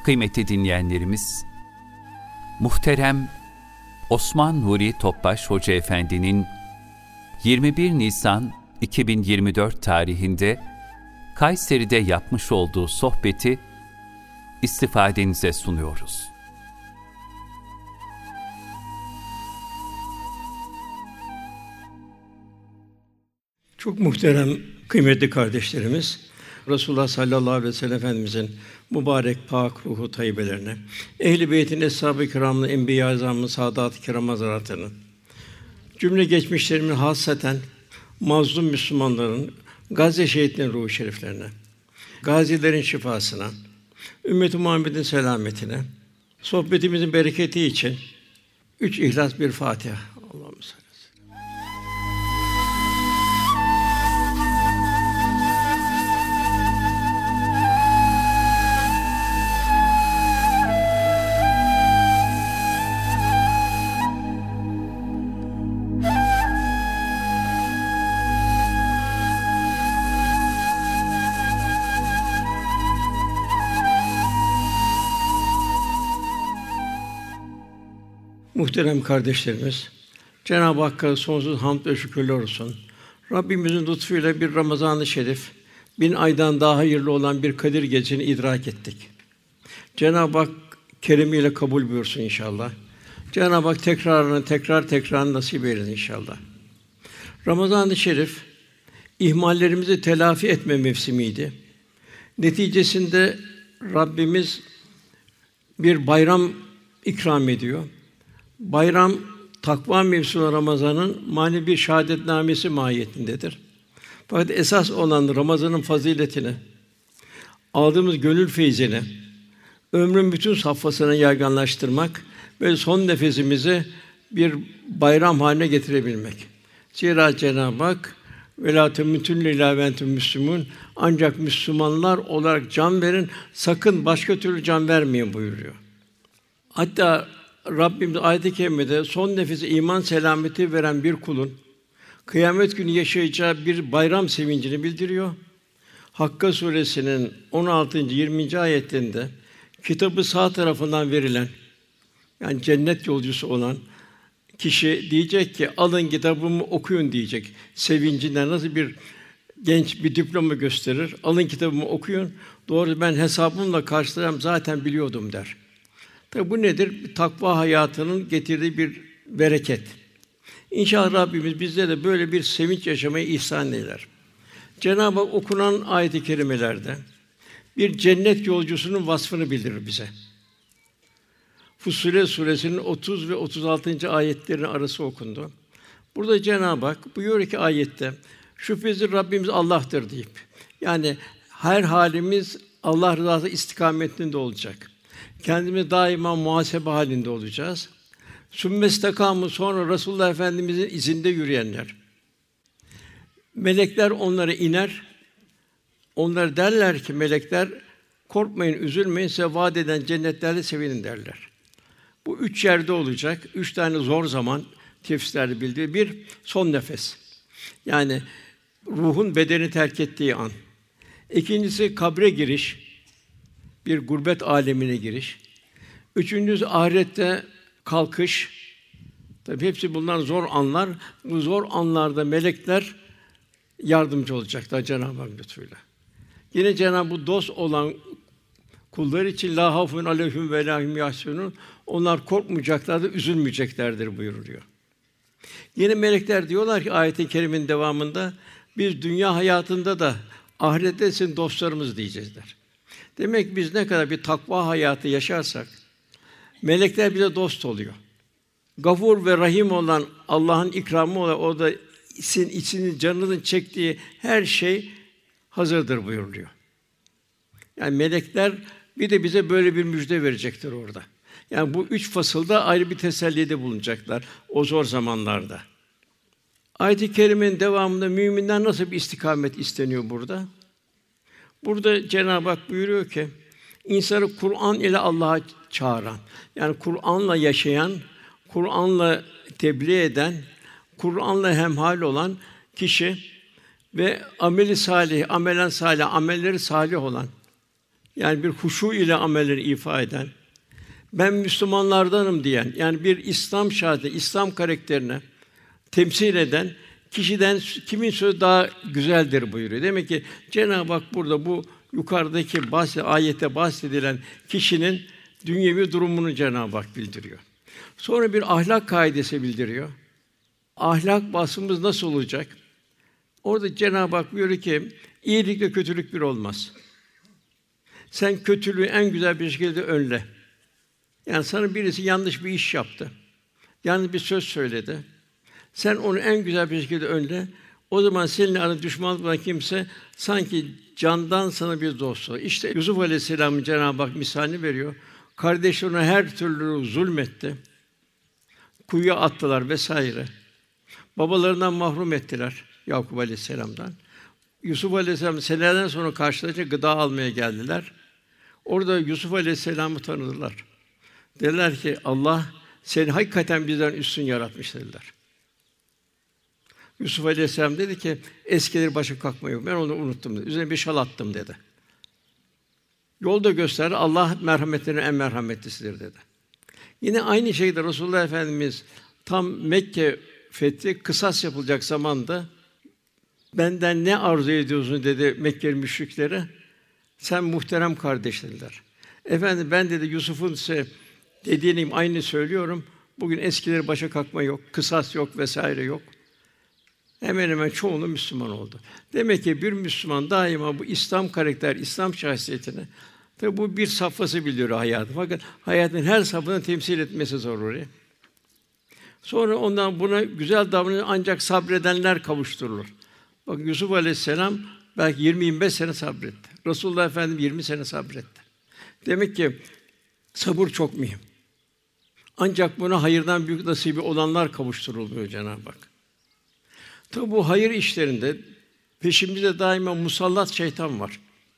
Kıymetli dinleyenlerimiz, muhterem Osman Nuri Topbaş Hoca Efendi'nin 21 Nisan 2024 tarihinde Kayseri'de yapmış olduğu sohbeti istifadenize sunuyoruz. Çok muhterem, kıymetli kardeşlerimiz, Resulullah sallallahu aleyhi ve sellem Efendimizin mübarek, pak ruhu tayyibelerine, Ehl-i Beyt'in, Eshab-ı Kirâm'ın, Enbiya-i Azam'ın, Saadat-ı Kiram Hazretlerinin, cümle geçmişlerimin hasaten mazlum Müslümanların, Gazze şehitlerinin ruhu şeriflerine, gazilerin şifasına, ümmet-i Muhammed'in selametine, sohbetimizin bereketi için 3 İhlas, bir Fatiha. Allahümme salli. Muhterem kardeşlerimiz, Cenab-ı Hakk'a sonsuz hamd ve şükürler olsun. Rabbimizin lütfuyla bir Ramazan-ı Şerif, 1000 aydan daha hayırlı olan bir Kadir Gecesi'ni idrak ettik. Cenab-ı Hak keremiyle kabul buyursun inşallah. Cenab-ı Hak tekrar nasip eylesin inşallah. Ramazan-ı Şerif, ihmallerimizi telafi etme mevsimiydi. Neticesinde Rabbimiz bir bayram ikram ediyor. Bayram, takva mevsimi Ramazan'ın manevi bir şahadetnamesi mahiyetindedir. Fakat esas olan Ramazan'ın faziletini, aldığımız gönül feyzini, ömrün bütün safhasına yaygınlaştırmak ve son nefesimizi bir bayram haline getirebilmek. Zira Cenab-ı Hak وَلَا تَمُوتُنَّ إِلَّا وَأَنْتُمْ مُسْلِمُونَ, ancak Müslümanlar olarak can verin, sakın başka türlü can vermeyin buyuruyor. Hatta Rabbimiz ayet-i kerimede son nefesi iman selameti veren bir kulun kıyamet günü yaşayacağı bir bayram sevincini bildiriyor. Hakka suresinin 16. 20. ayetlerinde kitabı sağ tarafından verilen, yani cennet yolcusu olan kişi diyecek ki alın kitabımı okuyun diyecek. Sevincinden nasıl bir genç bir diploma gösterir. Alın kitabımı okuyun. Doğru, ben hesabımla karşılayacağım, zaten biliyordum der. Tabi bu nedir? Takva hayatının getirdiği bir bereket. İnşallah Rabbimiz bizlere de böyle bir sevinç yaşamayı ihsan eyler. Cenab-ı Hak okunan ayet-i kerimelerde bir cennet yolcusunun vasfını bildirir bize. Fussilet suresinin 30 ve 36. ayetlerinin arası okundu. Burada Cenab-ı Hak buyuruyor ki ayette, şüphesiz Rabbimiz Allah'tır deyip, yani her halimiz Allah rızası istikametinde olacak. Kendimiz daima muhasebe halinde olacağız. Sümmestekamu, sonra Resulullah Efendimizin izinde yürüyenler. Melekler onlara iner. Onlar derler ki melekler, korkmayın, üzülmeyin, size vaat eden cennetlerle sevinin derler. Bu 3 yerde olacak. 3 tane zor zaman tefsirlerde bildiği. Bir, son nefes. Yani ruhun bedeni terk ettiği an. İkincisi kabre giriş. Bir gurbet âlemine giriş. Üçüncüsü ahirette kalkış. Tabii hepsi bunlar zor anlar. Bu zor anlarda melekler yardımcı olacaklar Cenab-ı Hak lütfuyla. Yine Cenab-ı Hak dost olan kullar için lâ hafun aleyhim ve lâ hum yahzunûn, onlar korkmayacaklardır, üzülmeyeceklerdir buyuruluyor. Yine melekler diyorlar ki ayetin kerimenin devamında, biz dünya hayatında da ahirette sizin dostlarımız diyeceğizler. Demek biz ne kadar bir takva hayatı yaşarsak melekler bize dost oluyor. Gafur ve Rahim olan Allah'ın ikramı olan, o da sizin içiniz, canınızın çektiği her şey hazırdır buyuruluyor. Yani melekler bir de bize böyle bir müjde verecektir orada. Yani bu 3 fasılda ayrı bir tesellide bulunacaklar o zor zamanlarda. Ayet-i kerimenin devamında müminler nasıl bir istikamet isteniyor burada? Burada Cenab-ı Hak buyuruyor ki, insanı Kur'an ile Allah'a çağıran, yani Kur'an'la yaşayan, Kur'an'la tebliğ eden, Kur'an'la hemhal olan kişi ve ameli salih, amelen salih, amelleri salih olan, yani bir huşu ile amelleri ifa eden, ben Müslümanlardanım diyen, yani bir İslam şahidi, İslam karakterine temsil eden kişiden kimin sözü daha güzeldir buyuruyor. Demek ki Cenab-ı Hak burada bu yukarıdaki ayette bahsedilen kişinin dünyevi durumunu Cenab-ı Hak bildiriyor. Sonra bir ahlak kaidesi bildiriyor. Ahlak vasfımız nasıl olacak? Orada Cenab-ı Hak buyuruyor ki iyilikle kötülük bir olmaz. Sen kötülüğü en güzel bir şekilde önle. Yani sana birisi yanlış bir iş yaptı. Yanlış bir söz söyledi. Sen onu en güzel bir şekilde önle. O zaman seninle arada düşmanlık olan kimse sanki candan sana bir dost olur. İşte Yusuf Aleyhisselam'ın Cenab-ı Hak misalini veriyor. Kardeşlerine her türlü zulmetti. Kuyuya attılar vesaire. Babalarından mahrum ettiler Yakup Aleyhisselam'dan. Yusuf Aleyhisselam senelerden sonra karşılaşacak gıda almaya geldiler. Orada Yusuf Aleyhisselam'ı tanıdılar. Dediler ki Allah seni hakikaten bizden üstün yaratmış dediler. Yusuf Aleyhisselam dedi ki eskileri başa kalkma yok. Ben onu unuttum dedi. Üzerine bir şal attım dedi. Yolda gösterdi. Allah merhametlerinin en merhametlisidir dedi. Yine aynı şekilde Resulullah Efendimiz tam Mekke fethi kısas yapılacak zamanda benden ne arzu ediyorsun dedi Mekkeli müşriklere. Sen muhterem kardeş dediler. Efendim ben dedi Yusuf'un size dediğini aynı söylüyorum. Bugün eskileri başa kalkma yok, kısas yok vesaire yok. Hemen hemen çoğunluğu Müslüman oldu. Demek ki bir Müslüman daima bu İslam karakter, İslam şahsiyetini tabi bu bir safhası biliyor hayatı. Fakat hayatın her safhasını temsil etmesi zaruri. Sonra ondan buna güzel davranış ancak sabredenler kavuşturulur. Bak Yusuf Aleyhisselam belki 20-25 sene sabretti. Resulullah Efendimiz 20 sene sabretti. Demek ki sabır çok mühim. Ancak buna hayırdan büyük nasibi olanlar kavuşturuluyor Cenab-ı Hak. Tabi bu hayır işlerinde peşimizde daima musallat şeytan var.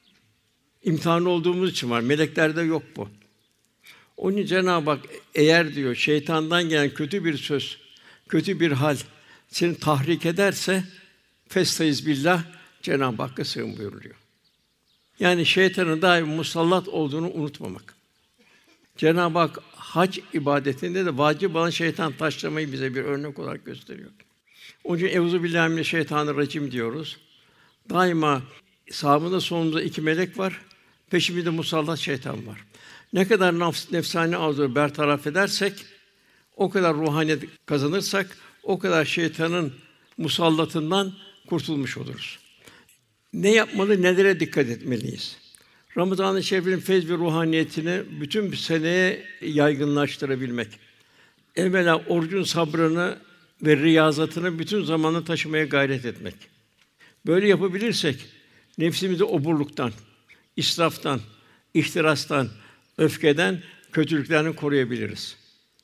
İmtihan olduğumuz için var. Meleklerde yok bu. Onun için Cenab-ı Hak eğer diyor şeytandan gelen kötü bir söz, kötü bir hal seni tahrik ederse festaiz billah Cenab-ı Hakk'a sığın buyuruyor. Yani şeytanın daima musallat olduğunu unutmamak. Cenab-ı Hak hac ibadetinde de vacip olan şeytan taşlamayı bize bir örnek olarak gösteriyor. Onun için Euzubillahimineşşeytanirracim diyoruz. Daima sağımızda solumuzda iki melek var, peşimizde musallat şeytan var. Ne kadar nefsani arzuları bertaraf edersek, o kadar ruhaniyet kazanırsak, o kadar şeytanın musallatından kurtulmuş oluruz. Ne yapmalı, nelere dikkat etmeliyiz? Ramazan-ı Şerif'in feyz ve ruhaniyetini bütün bir seneye yaygınlaştırabilmek. Evvela orucun sabrını ve riyazatını bütün zamanı taşımaya gayret etmek. Böyle yapabilirsek nefsimizi oburluktan, israftan, ihtirastan, öfkeden, kötülüklerden koruyabiliriz.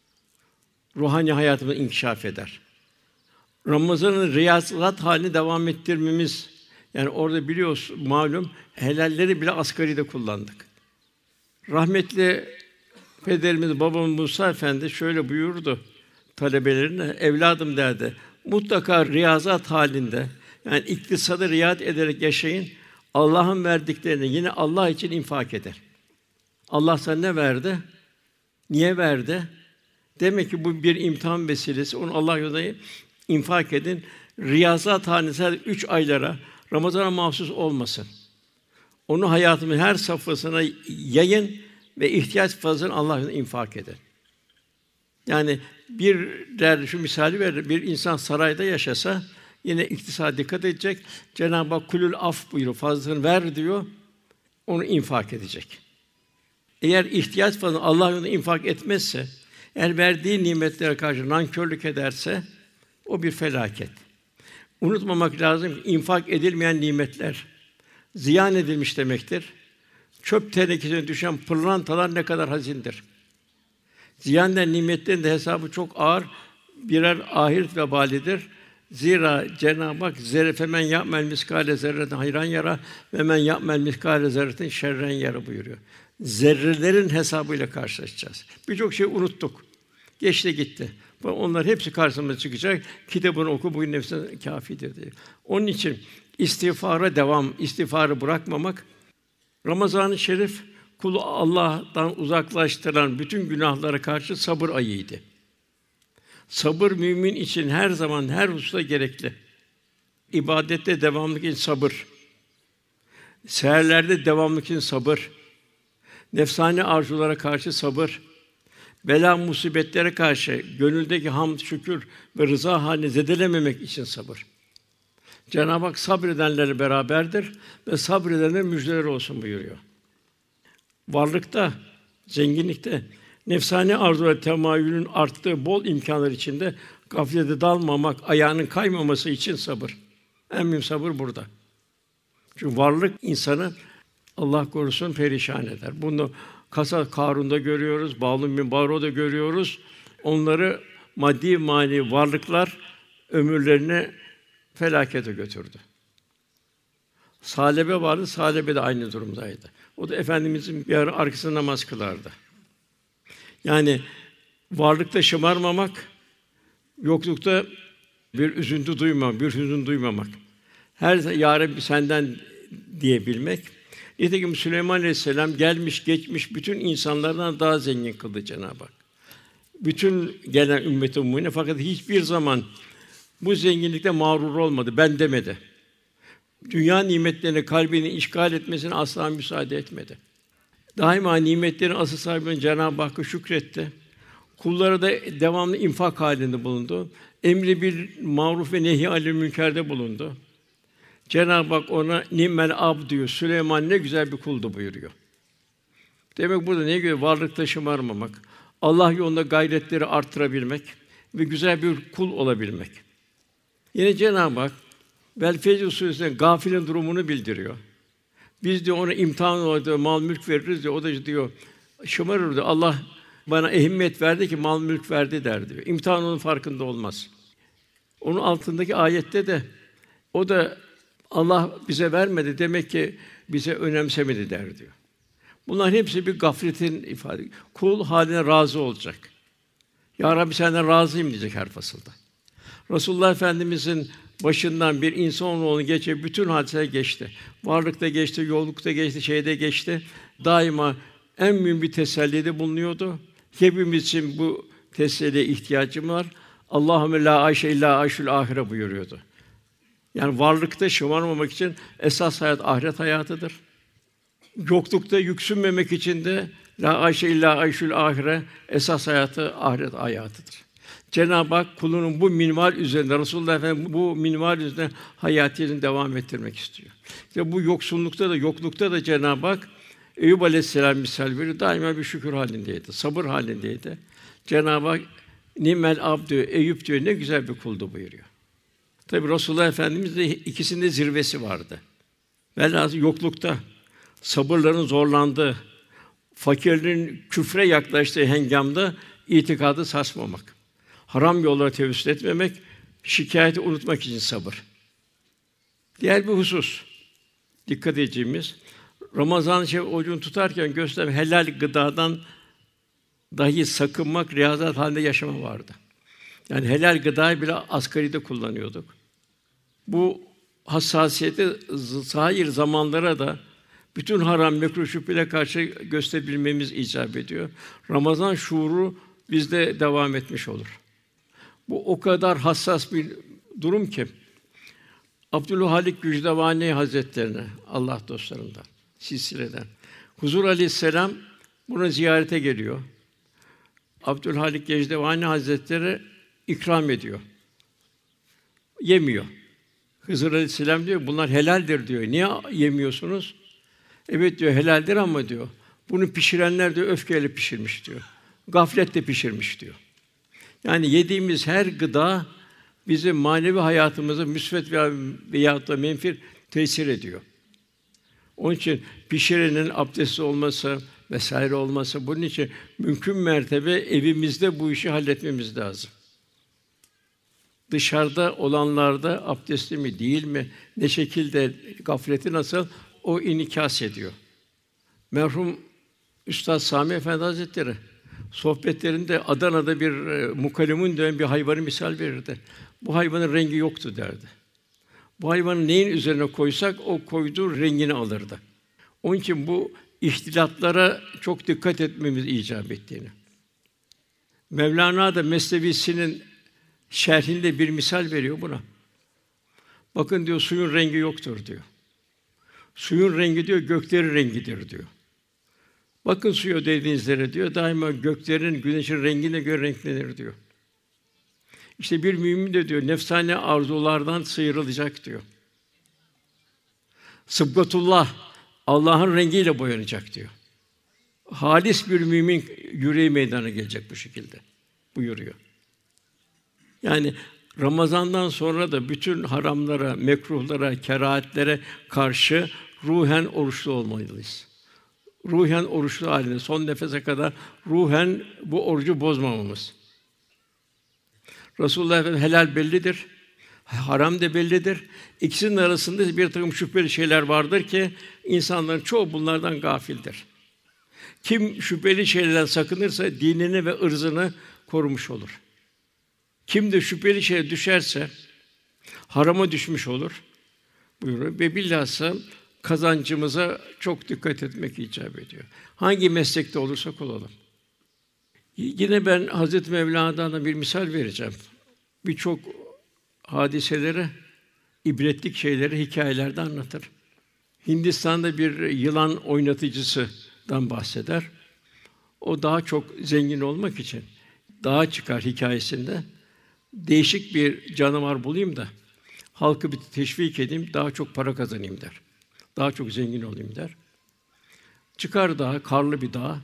Ruhani hayatımız inkişaf eder. Ramazan'ın riyazat halini devam ettirmemiz, yani orada biliyoruz malum helalleri bile asgaride kullandık. Rahmetli pederimiz babamız Musa Efendi şöyle buyurdu talebelerine, evladım derdi, mutlaka riyazat halinde, yani iktisadı riayet ederek yaşayın, Allah'ın verdiklerini yine Allah için infak eder. Allah sana ne verdi? Niye verdi? Demek ki bu bir imtihan vesilesi. Onu Allah yolunda infak edin. Riyazat halinde 3 aylara Ramazan'a mahsus olmasın. Onu hayatımın her safhasına yayın ve ihtiyaç fazlasını Allah yolunda infak edin. Yani şu misali verir. Bir insan sarayda yaşasa yine iktisada dikkat edecek. Cenab-ı Hak kulül af buyuruyor. Fazlasını ver diyor. Onu infak edecek. Eğer ihtiyaç fazla Allah yolunda infak etmezse, eğer verdiği nimetlere karşı nankörlük ederse o bir felaket. Unutmamak lazım ki infak edilmeyen nimetler ziyan edilmiş demektir. Çöp tenekesine düşen pırlantalar ne kadar hazindir. Ziyan edilen nimetlerin de hesabı çok ağır, birer ahiret vebalidir. Zira Cenab-ı Hak femen ya'mel miskale zerreten hayran yara ve men ya'mel miskale zerreten şerren yara buyuruyor. Zerrelerin hesabıyla karşılaşacağız. Birçok şey unuttuk. Geçti gitti. Onlar hepsi karşımıza çıkacak. Kitabını oku, bugün nefsine kâfidir diyor. Onun için istiğfara devam, istiğfarı bırakmamak. Ramazan-ı Şerif kulu Allah'tan uzaklaştıran bütün günahlara karşı sabır ayıydı. Sabır mümin için her zaman her hususta gerekli. İbadette devamlılık için sabır. Seherlerde devamlılık için sabır. Nefsani arzulara karşı sabır. Bela musibetlere karşı gönüldeki hamd, şükür ve rıza halini zedelememek için sabır. Cenab-ı Hak sabredenlerle beraberdir ve sabredenlere müjdeler olsun buyuruyor. Varlıkta, zenginlikte, nefsani arzu ve temayülün arttığı bol imkânlar içinde gaflete dalmamak, ayağının kaymaması için sabır. En mühim sabır burada. Çünkü varlık insanı Allah korusun perişan eder. Bunu Karun'da görüyoruz, Bâlûn bin Bârû'da görüyoruz. Onları maddi manevi varlıklar ömürlerini felakete götürdü. Salebe vardı, Salebe de aynı durumdaydı. O da Efendimizin bir ara arkasında namaz kılardı. Yani varlıkta şımarmamak, yoklukta bir üzüntü duymamak, bir hüzün duymamak. Her ya Rabbi senden diyebilmek. Nitekim Süleyman Aleyhisselam gelmiş geçmiş bütün insanlardan daha zengin kıldı Cenab-ı Hak. Bütün gelen ümmet-i mümine, fakat hiçbir zaman bu zenginlikte mağrur olmadı, ben demedi. Dünya nimetlerini kalbini işgal etmesine asla müsaade etmedi. Daima nimetlerin asıl sahibi Cenab-ı Hakk'a şükretti. Kullara da devamlı infak halinde bulundu. Emri bil maruf ve nehy anil münkerde bulundu. Cenab-ı Hak ona ni'mel abd diyor. Süleyman ne güzel bir kuldu buyuruyor. Demek burada ne gibi varlıkta şımarmamak, Allah yolunda gayretleri arttırabilmek ve güzel bir kul olabilmek. Yine Cenab-ı Hak Vel-Fecr Sûresi'nde gafilin durumunu bildiriyor. Biz diyor ona imtihan olarak mal mülk veririz diyor. O da diyor şımarır diyor. Allah bana ehemmiyet verdi ki mal mülk verdi der diyor. İmtihan onun farkında olmaz. Onun altındaki ayette de o da Allah bize vermedi demek ki bize önemsemedi der diyor. Bunlar hepsi bir gafletin ifade. Kul haline razı olacak. Ya Rabbi senden razıyım diyecek her fasılda. Resulullah Efendimizin başından bir insanoğlunun geçen bütün hadiseler geçti. Varlıkta geçti, yollukta geçti, şeyde geçti. Daima en mühim bir tesellide bulunuyordu. Hepimiz için bu teselliye ihtiyacım var. Allahümme la ayşe illa ayşul ahire buyuruyordu. Yani varlıkta şımarmamak için esas hayat ahiret hayatıdır. Yoklukta yüksünmemek için de la ayşe illa ayşul ahire esas hayatı ahiret hayatıdır. Cenab-ı Hak kulunun bu minval üzerinde Resulullah Efendimiz bu minval üzerinde hayatını devam ettirmek istiyor. İşte bu yoksullukta da yoklukta da Cenab-ı Hak Eyüp Aleyhisselam misal veriyor. Daima bir şükür halindeydi, sabır halindeydi. Cenab-ı Hak nimel abd diyor, Eyüp diyor ne güzel bir kuldu buyuruyor. Tabi Resulullah Efendimiz de ikisinde zirvesi vardı. Velhâsıl yoklukta, sabırların zorlandığı, fakirlerin küfre yaklaştığı hengamda itikadı sarsmamak, haram yollara tevessül etmemek, şikâyeti unutmak için sabır. Diğer bir husus, dikkat edeceğimiz, Ramazan-ı Şerif orucunu tutarken gösterilen helal gıdadan dahi sakınmak, riyazat halinde yaşama vardı. Yani helal gıdayı bile asgaride kullanıyorduk. Bu hassasiyeti zahir zamanlara da bütün haram, mekruh, şüphele karşı gösterebilmemiz icap ediyor. Ramazan şuuru bizde devam etmiş olur. Bu o kadar hassas bir durum ki Abdülhalik Gücdevani Hazretlerine, Allah dostlarından, silsileden, Huzur Aleyhisselam buna ziyarete geliyor. Abdülhalik Gücdevani Hazretleri ikram ediyor. Yemiyor. Hızır Aleyhisselam diyor, bunlar helaldir diyor. Niye yemiyorsunuz? Evet diyor, helaldir ama diyor, bunu pişirenler diyor, öfkeyle pişirmiş diyor. Gafletle pişirmiş diyor. Yani yediğimiz her gıda bizim manevi hayatımıza müsbet veyahut da menfi tesir ediyor. Onun için pişirenin abdestli olması vesaire olması, bunun için mümkün mertebe evimizde bu işi halletmemiz lazım. Dışarıda olanlarda abdestli mi değil mi, ne şekilde gafleti nasıl o inikas ediyor. Merhum Üstad Sami Efendi Hazretleri sohbetlerinde Adana'da bir mukalemun denen bir hayvanı misal verirdi. Bu hayvanın rengi yoktu derdi. Bu hayvanı neyin üzerine koysak o koyduğu rengini alırdı. Onun için bu ihtilatlara çok dikkat etmemiz icap ettiğini. Mevlana da Mesnevisinin şerhinde bir misal veriyor buna. Bakın diyor, suyun rengi yoktur diyor. Suyun rengi diyor, göklerin rengidir diyor. Bakın suya denizlere diyor, daima göklerin, güneşin rengine göre renklenir diyor. İşte bir mümin de diyor, nefsane arzulardan sıyrılacak diyor. Sıbgatullah, Allah'ın rengiyle boyanacak diyor. Halis bir mümin yüreği meydana gelecek bu şekilde buyuruyor. Yani Ramazan'dan sonra da bütün haramlara, mekruhlara, kerahatlere karşı ruhen oruçlu olmalıyız. Ruhen oruçlu halinde son nefese kadar ruhen bu orucu bozmamamız. Resulullah Efendimiz helal bellidir, haram da bellidir. İkisinin arasında bir takım şüpheli şeyler vardır ki insanların çoğu bunlardan gafildir. Kim şüpheli şeylerden sakınırsa dinini ve ırzını korumuş olur. Kim de şüpheli şeye düşerse harama düşmüş olur buyuruyor ve bilhassa kazancımıza çok dikkat etmek icap ediyor. Hangi meslekte olursak olalım. Yine ben Hazreti Mevlana'dan da bir misal vereceğim. Birçok hadiseleri, ibretlik şeyleri hikâyelerde anlatır. Hindistan'da bir yılan oynatıcısından bahseder. O daha çok zengin olmak için dağa çıkar hikâyesinde. Değişik bir canavar bulayım da halkı bir teşvik edeyim, daha çok para kazanayım der. Daha çok zengin olayım der. Çıkar dağa, karlı bir dağ.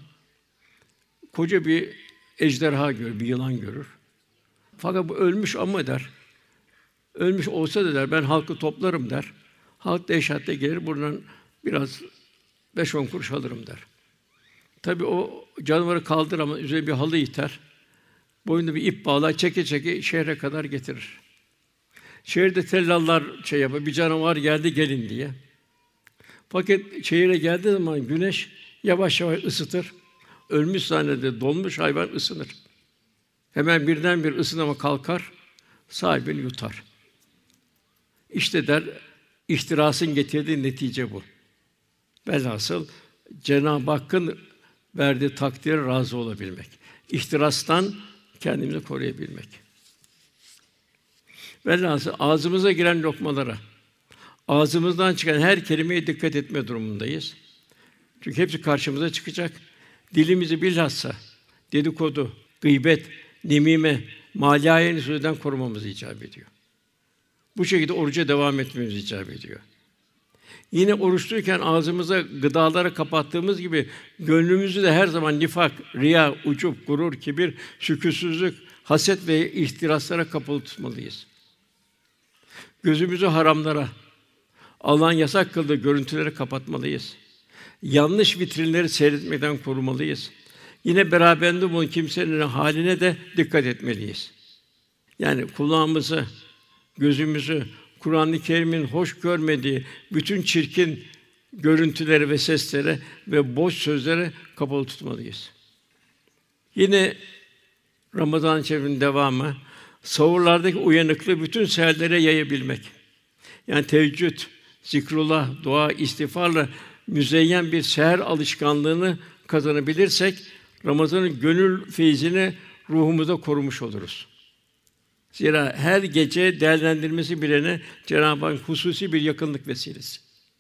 Koca bir ejderha görür, bir yılan görür. Fakat bu ölmüş ama der. Ölmüş olsa da der, ben halkı toplarım der. Halk dehşetle gelir, buradan biraz 5-10 kuruş alırım der. Tabii o canavarı kaldıramaz, üzerine bir halı iter. Boynuna bir ip bağlar, çeke çeke şehre kadar getirir. Şehirde tellallar yapar, bir canavar geldi gelin diye. Fakat şehire geldiği zaman güneş yavaş yavaş ısıtır. Ölmüş zannede dolmuş hayvan ısınır. Hemen birdenbire ısınama kalkar, sahibini yutar. İşte der, ihtirasın getirdiği netice bu. Velhasıl Cenab-ı Hakk'ın verdiği takdire razı olabilmek. İhtirastan kendimizi koruyabilmek. Velhasıl ağzımıza giren lokmalara, ağzımızdan çıkan her kelimeye dikkat etme durumundayız. Çünkü hepsi karşımıza çıkacak. Dilimizi bilhassa dedikodu, gıybet, nemime, mâlâyeyn sözden korumamız icap ediyor. Bu şekilde oruca devam etmemiz icap ediyor. Yine oruçluyken ağzımıza gıdaları kapattığımız gibi gönlümüzü de her zaman nifak, riya, ucup, gurur, kibir, şükürsüzlük, haset ve ihtiraslara kapalı tutmalıyız. Gözümüzü haramlara, Allah'ın yasak kıldığı görüntülere kapatmalıyız. Yanlış vitrinleri seyretmeden korumalıyız. Yine beraberinde bulunan kimsenin haline de dikkat etmeliyiz. Yani kulağımızı, gözümüzü Kur'an-ı Kerim'in hoş görmediği bütün çirkin görüntülere ve seslere ve boş sözlere kapalı tutmalıyız. Yine Ramazan-ı Şerif'in devamı, sahurlardaki uyanıklığı bütün seherlere yayabilmek. Yani teheccüd, zikrullah, dua, istiğfarla müzeyyen bir seher alışkanlığını kazanabilirsek, Ramazan'ın gönül feyzini ruhumuza korumuş oluruz. Zira her gece değerlendirmesi bilene Cenab-ı Hak hususi bir yakınlık vesilesi.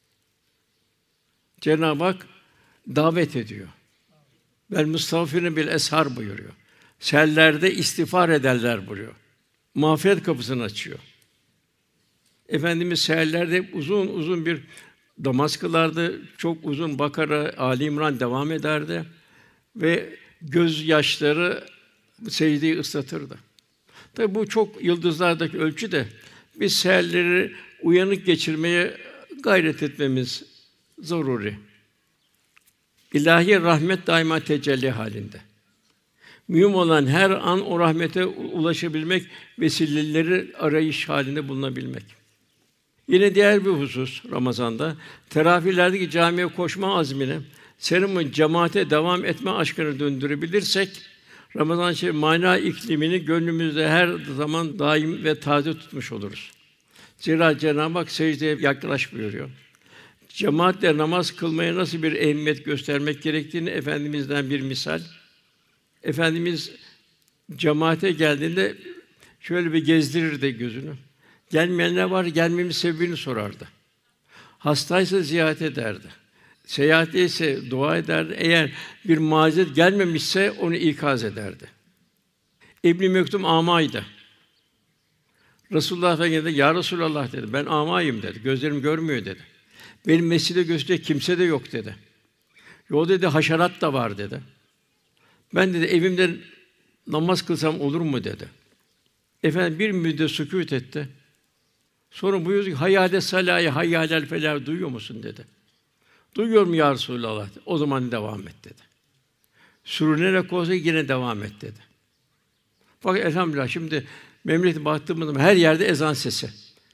Cenab-ı Hak davet ediyor. Vel mustağfirine bil eshar buyuruyor. Seherlerde istiğfar ederler buyuruyor. Mağfiret kapısını açıyor. Efendimiz seherlerde uzun uzun bir namaz kılardı. Çok uzun Bakara, Ali İmran devam ederdi ve gözyaşları secdeyi ıslatırdı. Tabi bu çok yıldızlardaki ölçü de biz seherleri uyanık geçirmeye gayret etmemiz zaruri. İlahi rahmet daima tecelli halinde. Mühim olan her an o rahmete ulaşabilmek, vesileleri arayış halinde bulunabilmek. Yine diğer bir husus Ramazan'da teravihlerdeki camiye koşma azmini, serumun cemaate devam etme aşkına döndürebilirsek Ramazan-ı Şerif mana iklimini gönlümüzde her zaman daim ve taze tutmuş oluruz. Zira Cenab-ı Hak secdeye yaklaş buyuruyor. Cemaatle namaz kılmaya nasıl bir ehemmiyet göstermek gerektiğini Efendimiz'den bir misal. Efendimiz cemaate geldiğinde şöyle bir gezdirirdi gözünü. Gelmeyenler var, gelmemin sebebini sorardı. Hastaysa ziyaret ederdi. Seyahatte ise dua ederdi. Eğer bir mazeret gelmemişse onu ikaz ederdi. İbn Mektum âmaydı. Resulullah Efendimiz dedi, "Ya Resulallah" dedi, "Ben âmayım" dedi. "Gözlerim görmüyor" dedi. "Benim mescide gösterecek kimse de yok" dedi. "Yo" dedi, "haşerat da var" dedi. "Ben" dedi, "evimde namaz kılsam olur mu?" dedi. Efendim bir müddet sükût etti. Sonra buyurdu ki, "Hayy âle salâhe, hayy âlel felâh duyuyor musun?" dedi. "Duyuyorum ya Resulallah" dedi. "O zaman devam et" dedi. Sürünerek olsa yine devam et dedi. Fakat elhamdülillah şimdi memlekete baktığımız zaman her yerde ezan sesi.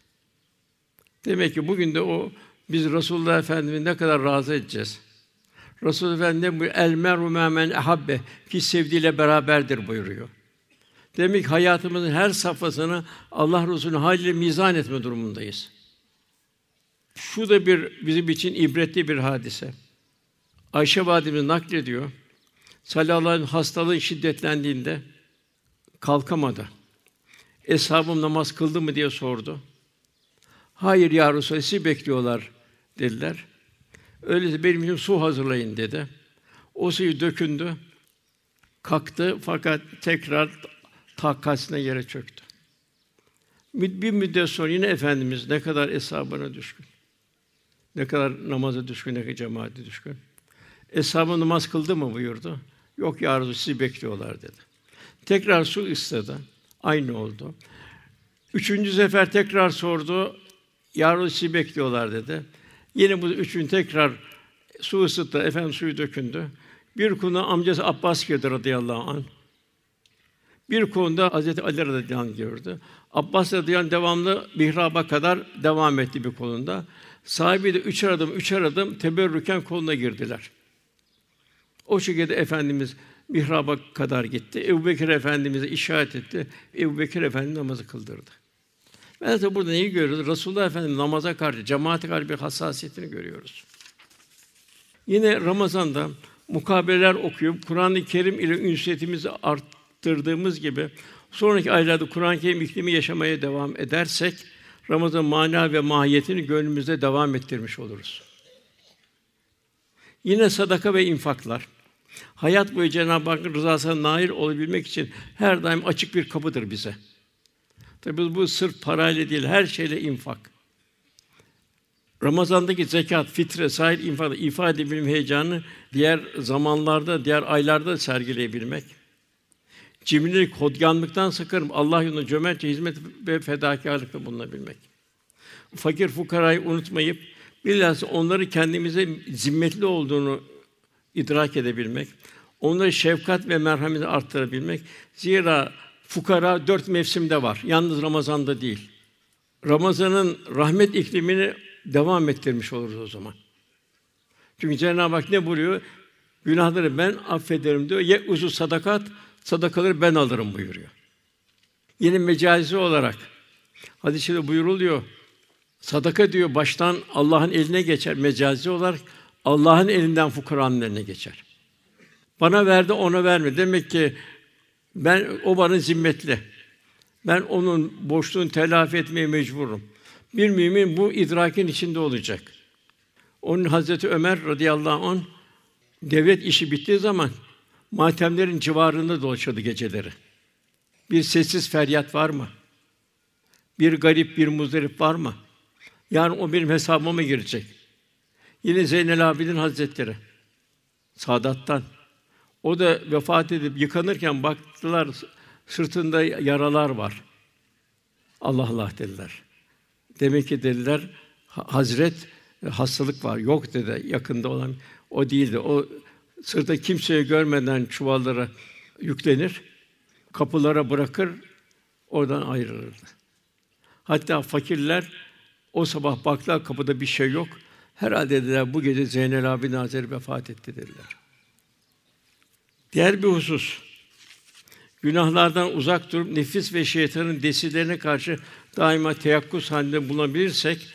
Demek ki bugün de o biz Resulullah Efendimiz'i ne kadar razı edeceğiz. Resulullah Efendimiz bu el meru men ehabbe ki sevdiğiyle beraberdir buyuruyor. Demek ki hayatımızın her safhasını Allah Resulü'nün hâliyle mizan etme durumundayız. Şu da bir bizim için ibretli bir hadise. Ayşe validemiz naklediyor. Sallallahu aleyhi ve sellem hastalığı şiddetlendiğinde kalkamadı. Eshabım namaz kıldı mı diye sordu. "Hayır ya Resulallah, sizi bekliyorlar" dediler. "Öyleyse benim için su hazırlayın" dedi. O suyu dökündü. Kalktı fakat tekrar takatsine yere çöktü. Bir müddet sonra yine Efendimiz ne kadar eshabına düşkün, ne kadar namaza düşkün, ne kadar cemaate düşkün. "Eshabın namaz kıldı mı?" buyurdu. "Yok ya Resulallah, sizi bekliyorlar" dedi. Tekrar su istedi. Aynı oldu. Üçüncü sefer tekrar sordu. "Ya Resulallah, sizi bekliyorlar" dedi. Yine bu üçüncü tekrar su ısıttı. Efendim suyu dökündü. Bir konuda amcası Abbas girdi radıyallahu anh. Bir konuda Hazreti Ali radıyallahu anh gördü. Abbas radıyallahu anh devamlı mihraba kadar devam etti bir konuda. Sahibi de üç adım teberrüken koluna girdiler. O şekilde Efendimiz mihraba kadar gitti. Ebubekir Efendimiz'e işaret etti. Ebubekir Efendi namazı kıldırdı. Ben de burada neyi görüyoruz? Resulullah Efendimiz namaza karşı, cemaate karşı bir hassasiyetini görüyoruz. Yine Ramazan'da mukabeleler okuyup Kur'an-ı Kerim ile ünsiyetimizi arttırdığımız gibi sonraki aylarda Kur'an-ı Kerim iklimi yaşamaya devam edersek Ramazan mana ve mahiyetini gönlümüzde devam ettirmiş oluruz. Yine sadaka ve infaklar. Hayat boyu Cenab-ı Hakk'ın rızasına nail olabilmek için her daim açık bir kapıdır bize. Tabii bu sırf parayla değil, her şeyle infak. Ramazandaki zekat, fitre, sair infak, ifade edebilme heyecanı diğer zamanlarda, diğer aylarda sergileyebilmek. Cimrilik, hodgânlıktan sakınıp Allah yolunda cömertçe hizmet ve fedakârlıkta bulunabilmek. Fakir fukarayı unutmayıp bilhassa onları kendimize zimmetli olduğunu idrak edebilmek, onları şefkat ve merhameti arttırabilmek. Zira fukara 4 mevsimde var. Yalnız Ramazan'da değil. Ramazan'ın rahmet iklimini devam ettirmiş oluruz o zaman. Çünkü Cenab-ı Hak ne buyuruyor? Günahları ben affederim diyor. Ye'uzu sadakat, sadakaları ben alırım buyuruyor. Yine mecazi olarak hadis-i şerifte buyuruluyor. Sadaka diyor baştan Allah'ın eline geçer. Mecazi olarak Allah'ın elinden fukaranın eline geçer. Bana verdi, ona verme. Demek ki o bana zimmetli. Ben onun borçluğunu telafi etmeye mecburum. Bir mümin bu idrakin içinde olacak. Onun Hazreti Ömer radıyallahu anh devlet işi bittiği zaman matemlerin civarında dolaşıyordu geceleri. Bir sessiz feryat var mı? Bir garip, bir muzdarip var mı? Yarın o benim hesabıma mı girecek? Yine Zeynel Abidin Hazretleri Sadat'tan. O da vefat edip yıkanırken baktılar sırtında yaralar var. Allah Allah dediler. Demek ki dediler Hazret hastalık var. Yok dedi yakında olan o değildi. O sırtta kimseyi görmeden çuvallara yüklenir, kapılara bırakır, oradan ayrılırdı. Hatta fakirler o sabah baktılar kapıda bir şey yok. Herhalde dediler bu gece Zeynel Abidin Hazretleri vefat etti dediler. Diğer bir husus, günahlardan uzak durup nefis ve şeytanın desilerine karşı daima teyakkuz halinde bulunabilirsek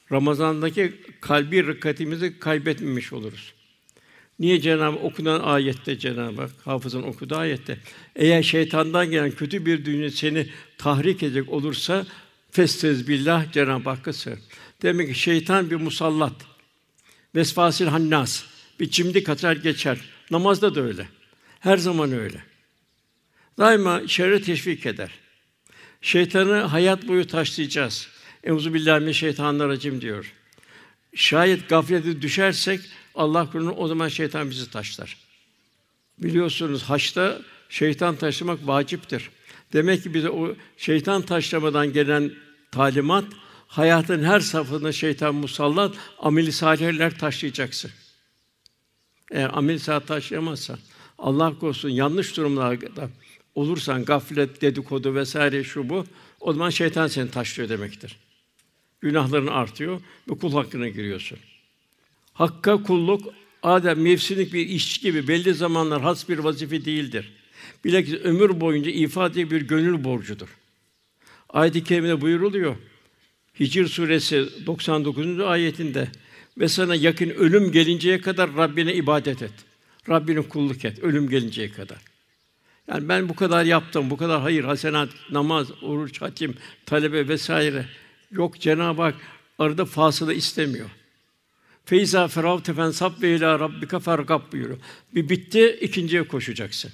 Ramazan'daki kalbi rikkatimizi kaybetmemiş oluruz. Niye Cenab-ı okunan ayette Cenab-ı Hak, hafızın okuduğu ayette, eğer şeytandan gelen kötü bir dünya seni tahrik edecek olursa festez billah, Cenab-ı Hakk'a sığın. Demek ki şeytan bir musallat. Vesvasil hannas, bir cimdik atar geçer. Namazda da öyle. Her zaman öyle. Daima şerre teşvik eder. Şeytanı hayat boyu taşlayacağız. Euzubillahimineşşeytanirracim diyor. Şayet gaflete düşersek Allah korusun, o zaman şeytan bizi taşlar. Biliyorsunuz haçta şeytan taşlamak vaciptir. Demek ki bize o şeytan taşlamadan gelen talimat, hayatın her safhasında şeytan musallat, amel-i salihler taşlayacaksın. Eğer amel-i salih taşlayamazsan, Allah korusun yanlış durumlarda olursan, gaflet, dedikodu vesaire şu bu, o zaman şeytan seni taşlıyor demektir. Günahların artıyor ve kul hakkına giriyorsun. Hakka kulluk, adem mevsimlik bir işçi gibi belli zamanlar has bir vazife değildir. Bilakis ömür boyunca ifade bir gönül borcudur. Ayet-i kerimede buyuruluyor. Hicr suresi 99. ayetinde ve sana yakın ölüm gelinceye kadar Rabbine ibadet et. Rabbine kulluk et ölüm gelinceye kadar. Yani ben bu kadar yaptım, bu kadar hayır, hasenat, namaz, oruç, hatim, talebe vesaire yok. Cenab-ı Hak arada fasıla istemiyor. Feyza feravte fensab ve ila rabbike fergab buyuruyor. Bir bitti, ikinciye koşacaksın.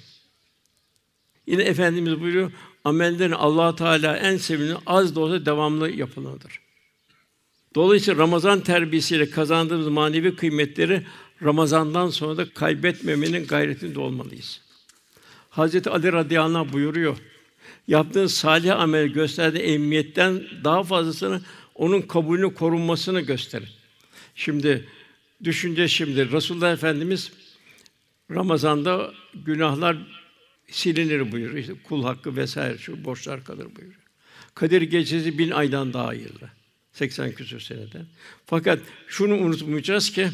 Yine Efendimiz buyuruyor, amellerin Allah Teala en sevdiği az da olsa devamlı yapılanıdır. Dolayısıyla Ramazan terbiyesiyle kazandığımız manevi kıymetleri Ramazan'dan sonra da kaybetmemenin gayretinde olmalıyız. Hazreti Ali radıyallahu anh buyuruyor. Yaptığın salih amel gösterdiği ehemmiyetten daha fazlasını onun kabulünü korunmasını gösterir. Şimdi Resulullah Efendimiz Ramazan'da günahlar silinir buyuruyor. İşte kul hakkı vesaire şu borçlar kalır buyuruyor. Kadir Gecesi 1000 aydan daha hayırlı. 80 küsur seneden. Fakat şunu unutmayacağız ki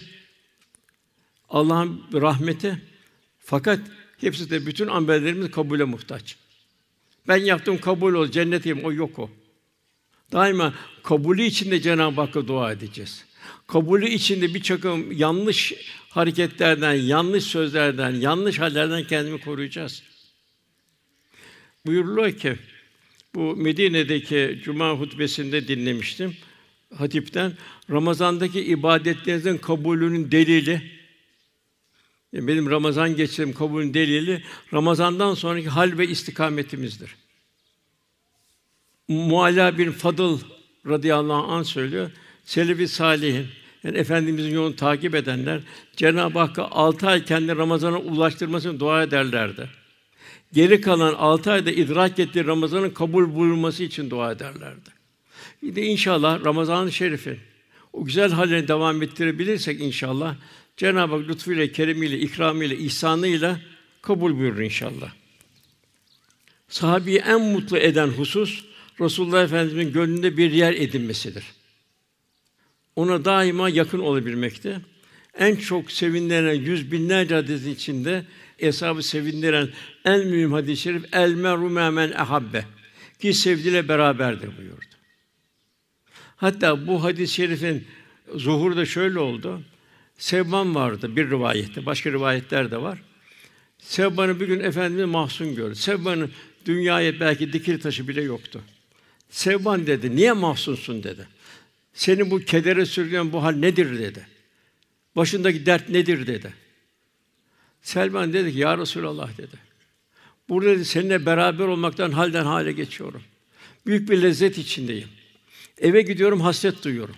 Allah'ın rahmeti, fakat hepsi de bütün amellerimiz kabule muhtaç. Ben yaptım kabul ol, cennetiyim, o yok o. Daima kabulü için de Cenab-ı Hakk'a dua edeceğiz. Kabulü içinde birçokum yanlış hareketlerden, yanlış sözlerden, yanlış hallerden kendimi koruyacağız. Buyuruluyor ki, bu Medine'deki cuma hutbesinde dinlemiştim hatipten. Ramazan'daki ibadetlerinizin kabulünün delili, benim Ramazan geçirdiğim kabulün delili, Ramazan'dan sonraki hal ve istikametimizdir. Mualla bin Fadıl radıyallahu anh söylüyor. Selef-i salihin, yani Efendimizin yolunu takip edenler, Cenab-ı Hakk'a 6 ay kendi Ramazan'a ulaştırmasını dua ederlerdi. Geri kalan 6 ayda idrak ettiği Ramazan'ın kabul buyurulması için dua ederlerdi. Bir de inşallah Ramazan-ı Şerif'in o güzel halini devam ettirebilirsek inşallah Cenab-ı Hak lütfuyla, keremiyle, ikramıyla, ihsanıyla kabul buyurur inşallah. Sahabeyi en mutlu eden husus Resulullah Efendimiz'in gönlünde bir yer edinmesidir. Ona daima yakın olabilmekte. En çok sevindiren yüz binlerce hadis içinde eshab-ı sevindiren en mühim hadis-i şerif el meru men ehabbe ki sevdiğiyle beraberdir buyurdu. Hatta bu hadis-i şerifin zuhuru da şöyle oldu. Sevban vardı bir rivayette, başka rivayetler de var. Sevban'ı bir gün Efendimiz mahzun gördü. Sevban'ın dünyaya belki dikil taşı bile yoktu. Sevban dedi, niye mahzunsun dedi. Seni bu kedere sürükleyen bu hal nedir dedi. Başındaki dert nedir dedi. Sevban dedi ki, ya Resulallah dedi. Burada dedi, seninle beraber olmaktan halden hale geçiyorum. Büyük bir lezzet içindeyim. Eve gidiyorum, hasret duyuyorum.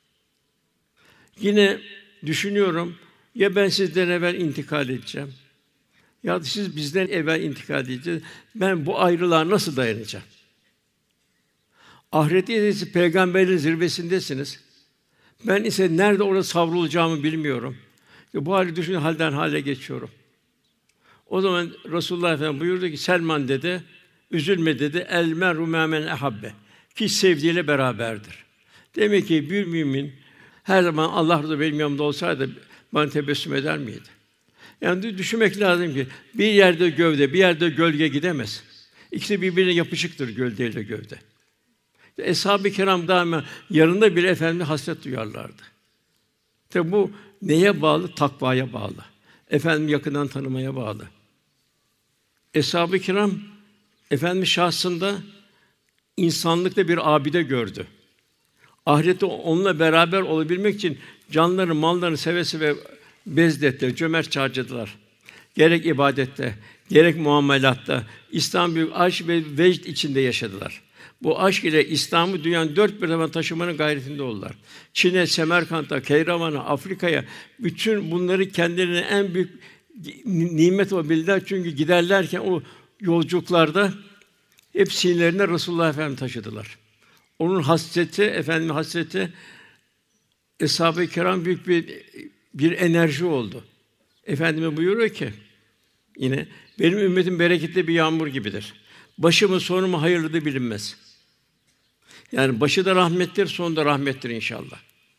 Yine düşünüyorum, ya ben sizden evvel intikal edeceğim, ya da siz bizden evvel intikal edeceğiz. Ben bu ayrılığa nasıl dayanacağım? Ahirette siz peygamberlerin zirvesindesiniz. Ben ise nerede orada savrulacağımı bilmiyorum. Bu hali düşünün, halden hale geçiyorum. O zaman Resulullah Efendimiz buyurdu ki, Selman dedi, üzülme dedi, el meru men ehabbe. Ki sevdiğiyle beraberdir. Demek ki bir mümin her zaman Allah razı benim yanımda olsaydı bana tebessüm eder miydi? Yani düşünmek lazım ki bir yerde gövde, bir yerde gölge gidemez. İkisi birbirine yapışıktır, gövde ile gövde. Eshab-ı Kiram daima yanında bir Efendimiz'e hasret duyarlardı. Tabi bu neye bağlı? Takvaya bağlı. Efendimizi yakından tanımaya bağlı. Eshab-ı Kiram Efendimiz şahsında insanlıkta bir abide gördü. Ahirette onunla beraber olabilmek için canlarını, mallarını seve seve bezlettiler, cömert harcadılar. Gerek ibadette, gerek muamelatta İslam büyük aşk ve vecd içinde yaşadılar. Bu aşk ile İslam'ı dünyanın dört bir tarafına taşımanın gayretinde oldular. Çin'e, Semerkant'a, Keyravan'a, Afrika'ya bütün bunları kendilerine en büyük nimet olarak bildiler. Çünkü giderlerken o yolculuklarda hep sinirlerine Resulullah Efendimiz taşıdılar. Onun hasreti, Efendimiz hasreti Eshab-ı Kiram büyük bir enerji oldu. Efendimiz buyuruyor ki yine benim ümmetim bereketli bir yağmur gibidir. Başı mı sonu mu hayırlıdır bilinmez. Yani başı da rahmettir, sonu da rahmettir inşallah.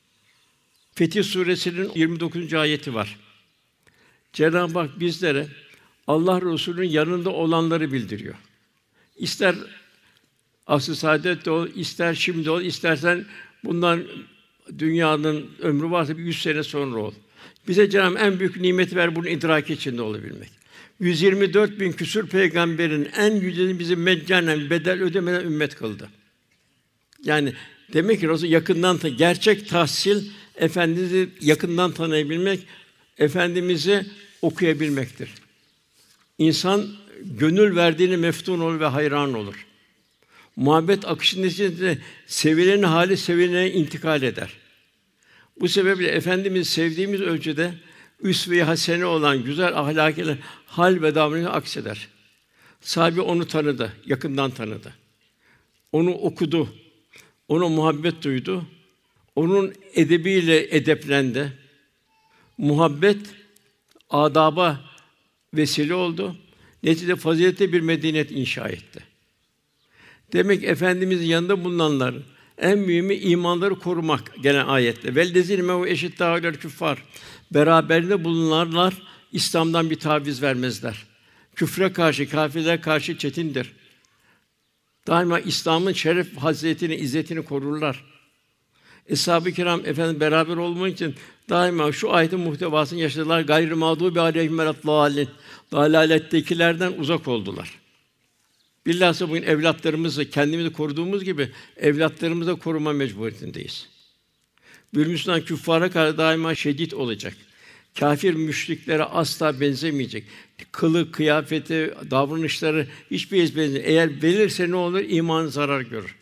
Fetih Sûresinin 29. ayeti var. Cenab-ı Hak bizlere Allah Resulü'nün yanında olanları bildiriyor. İster asr-ı saadette ol, ister şimdi ol, istersen bundan dünyanın ömrü varsa 100 sene sonra ol. Bize Cenab-ı Hak en büyük nimeti ver bunun idraki içinde olabilmek. 124 bin küsur peygamberin en yücesini bizi meccanen bedel ödemeden ümmet kıldı. Yani demek ki Resul yakından gerçek tahsil Efendimiz'i yakından tanıyabilmek, Efendimiz'i okuyabilmektir. İnsan gönül verdiğini meftun olur ve hayran olur. Muhabbet akışının içinde sevilenin hali sevilene intikal eder. Bu sebeple Efendimiz sevdiğimiz ölçüde üsve-i hasene olan güzel ahlakıyla hal ve davranışı akseder. Sahabe onu tanıdı, yakından tanıdı. Onu okudu, ona muhabbet duydu. Onun edebiyle edeplendi. Muhabbet adaba vesile oldu. Neticede faziletli bir medeniyet inşa etti. Demek Efendimizin yanında bulunanlar en mühimi imanları korumak gelen ayette. Vellezîne me'hu eşiddâ'u küffâr. Beraberinde bulunanlar İslam'dan bir taviz vermezler. Küfre karşı, kâfirlere karşı çetindir. Daima İslam'ın şeref, hazzetini, izzetini korurlar. Eshab-ı Kiram Efendimiz beraber olmak için daima şu ayetin muhtevasını yaşadılar. Gayrı mağdûbi aleyhim veleddâllîn. Dalalettekilerden uzak oldular. Bilhassa bugün evlatlarımızı kendimizi koruduğumuz gibi evlatlarımızı da koruma mecburiyetindeyiz. Bir Müslüman küffâra karşı daima şedid olacak. Kâfir müşriklere asla benzemeyecek. Kılı, kıyafeti, davranışları hiçbir benzemeyecek. Eğer verirse ne olur? İmanı zarar görür.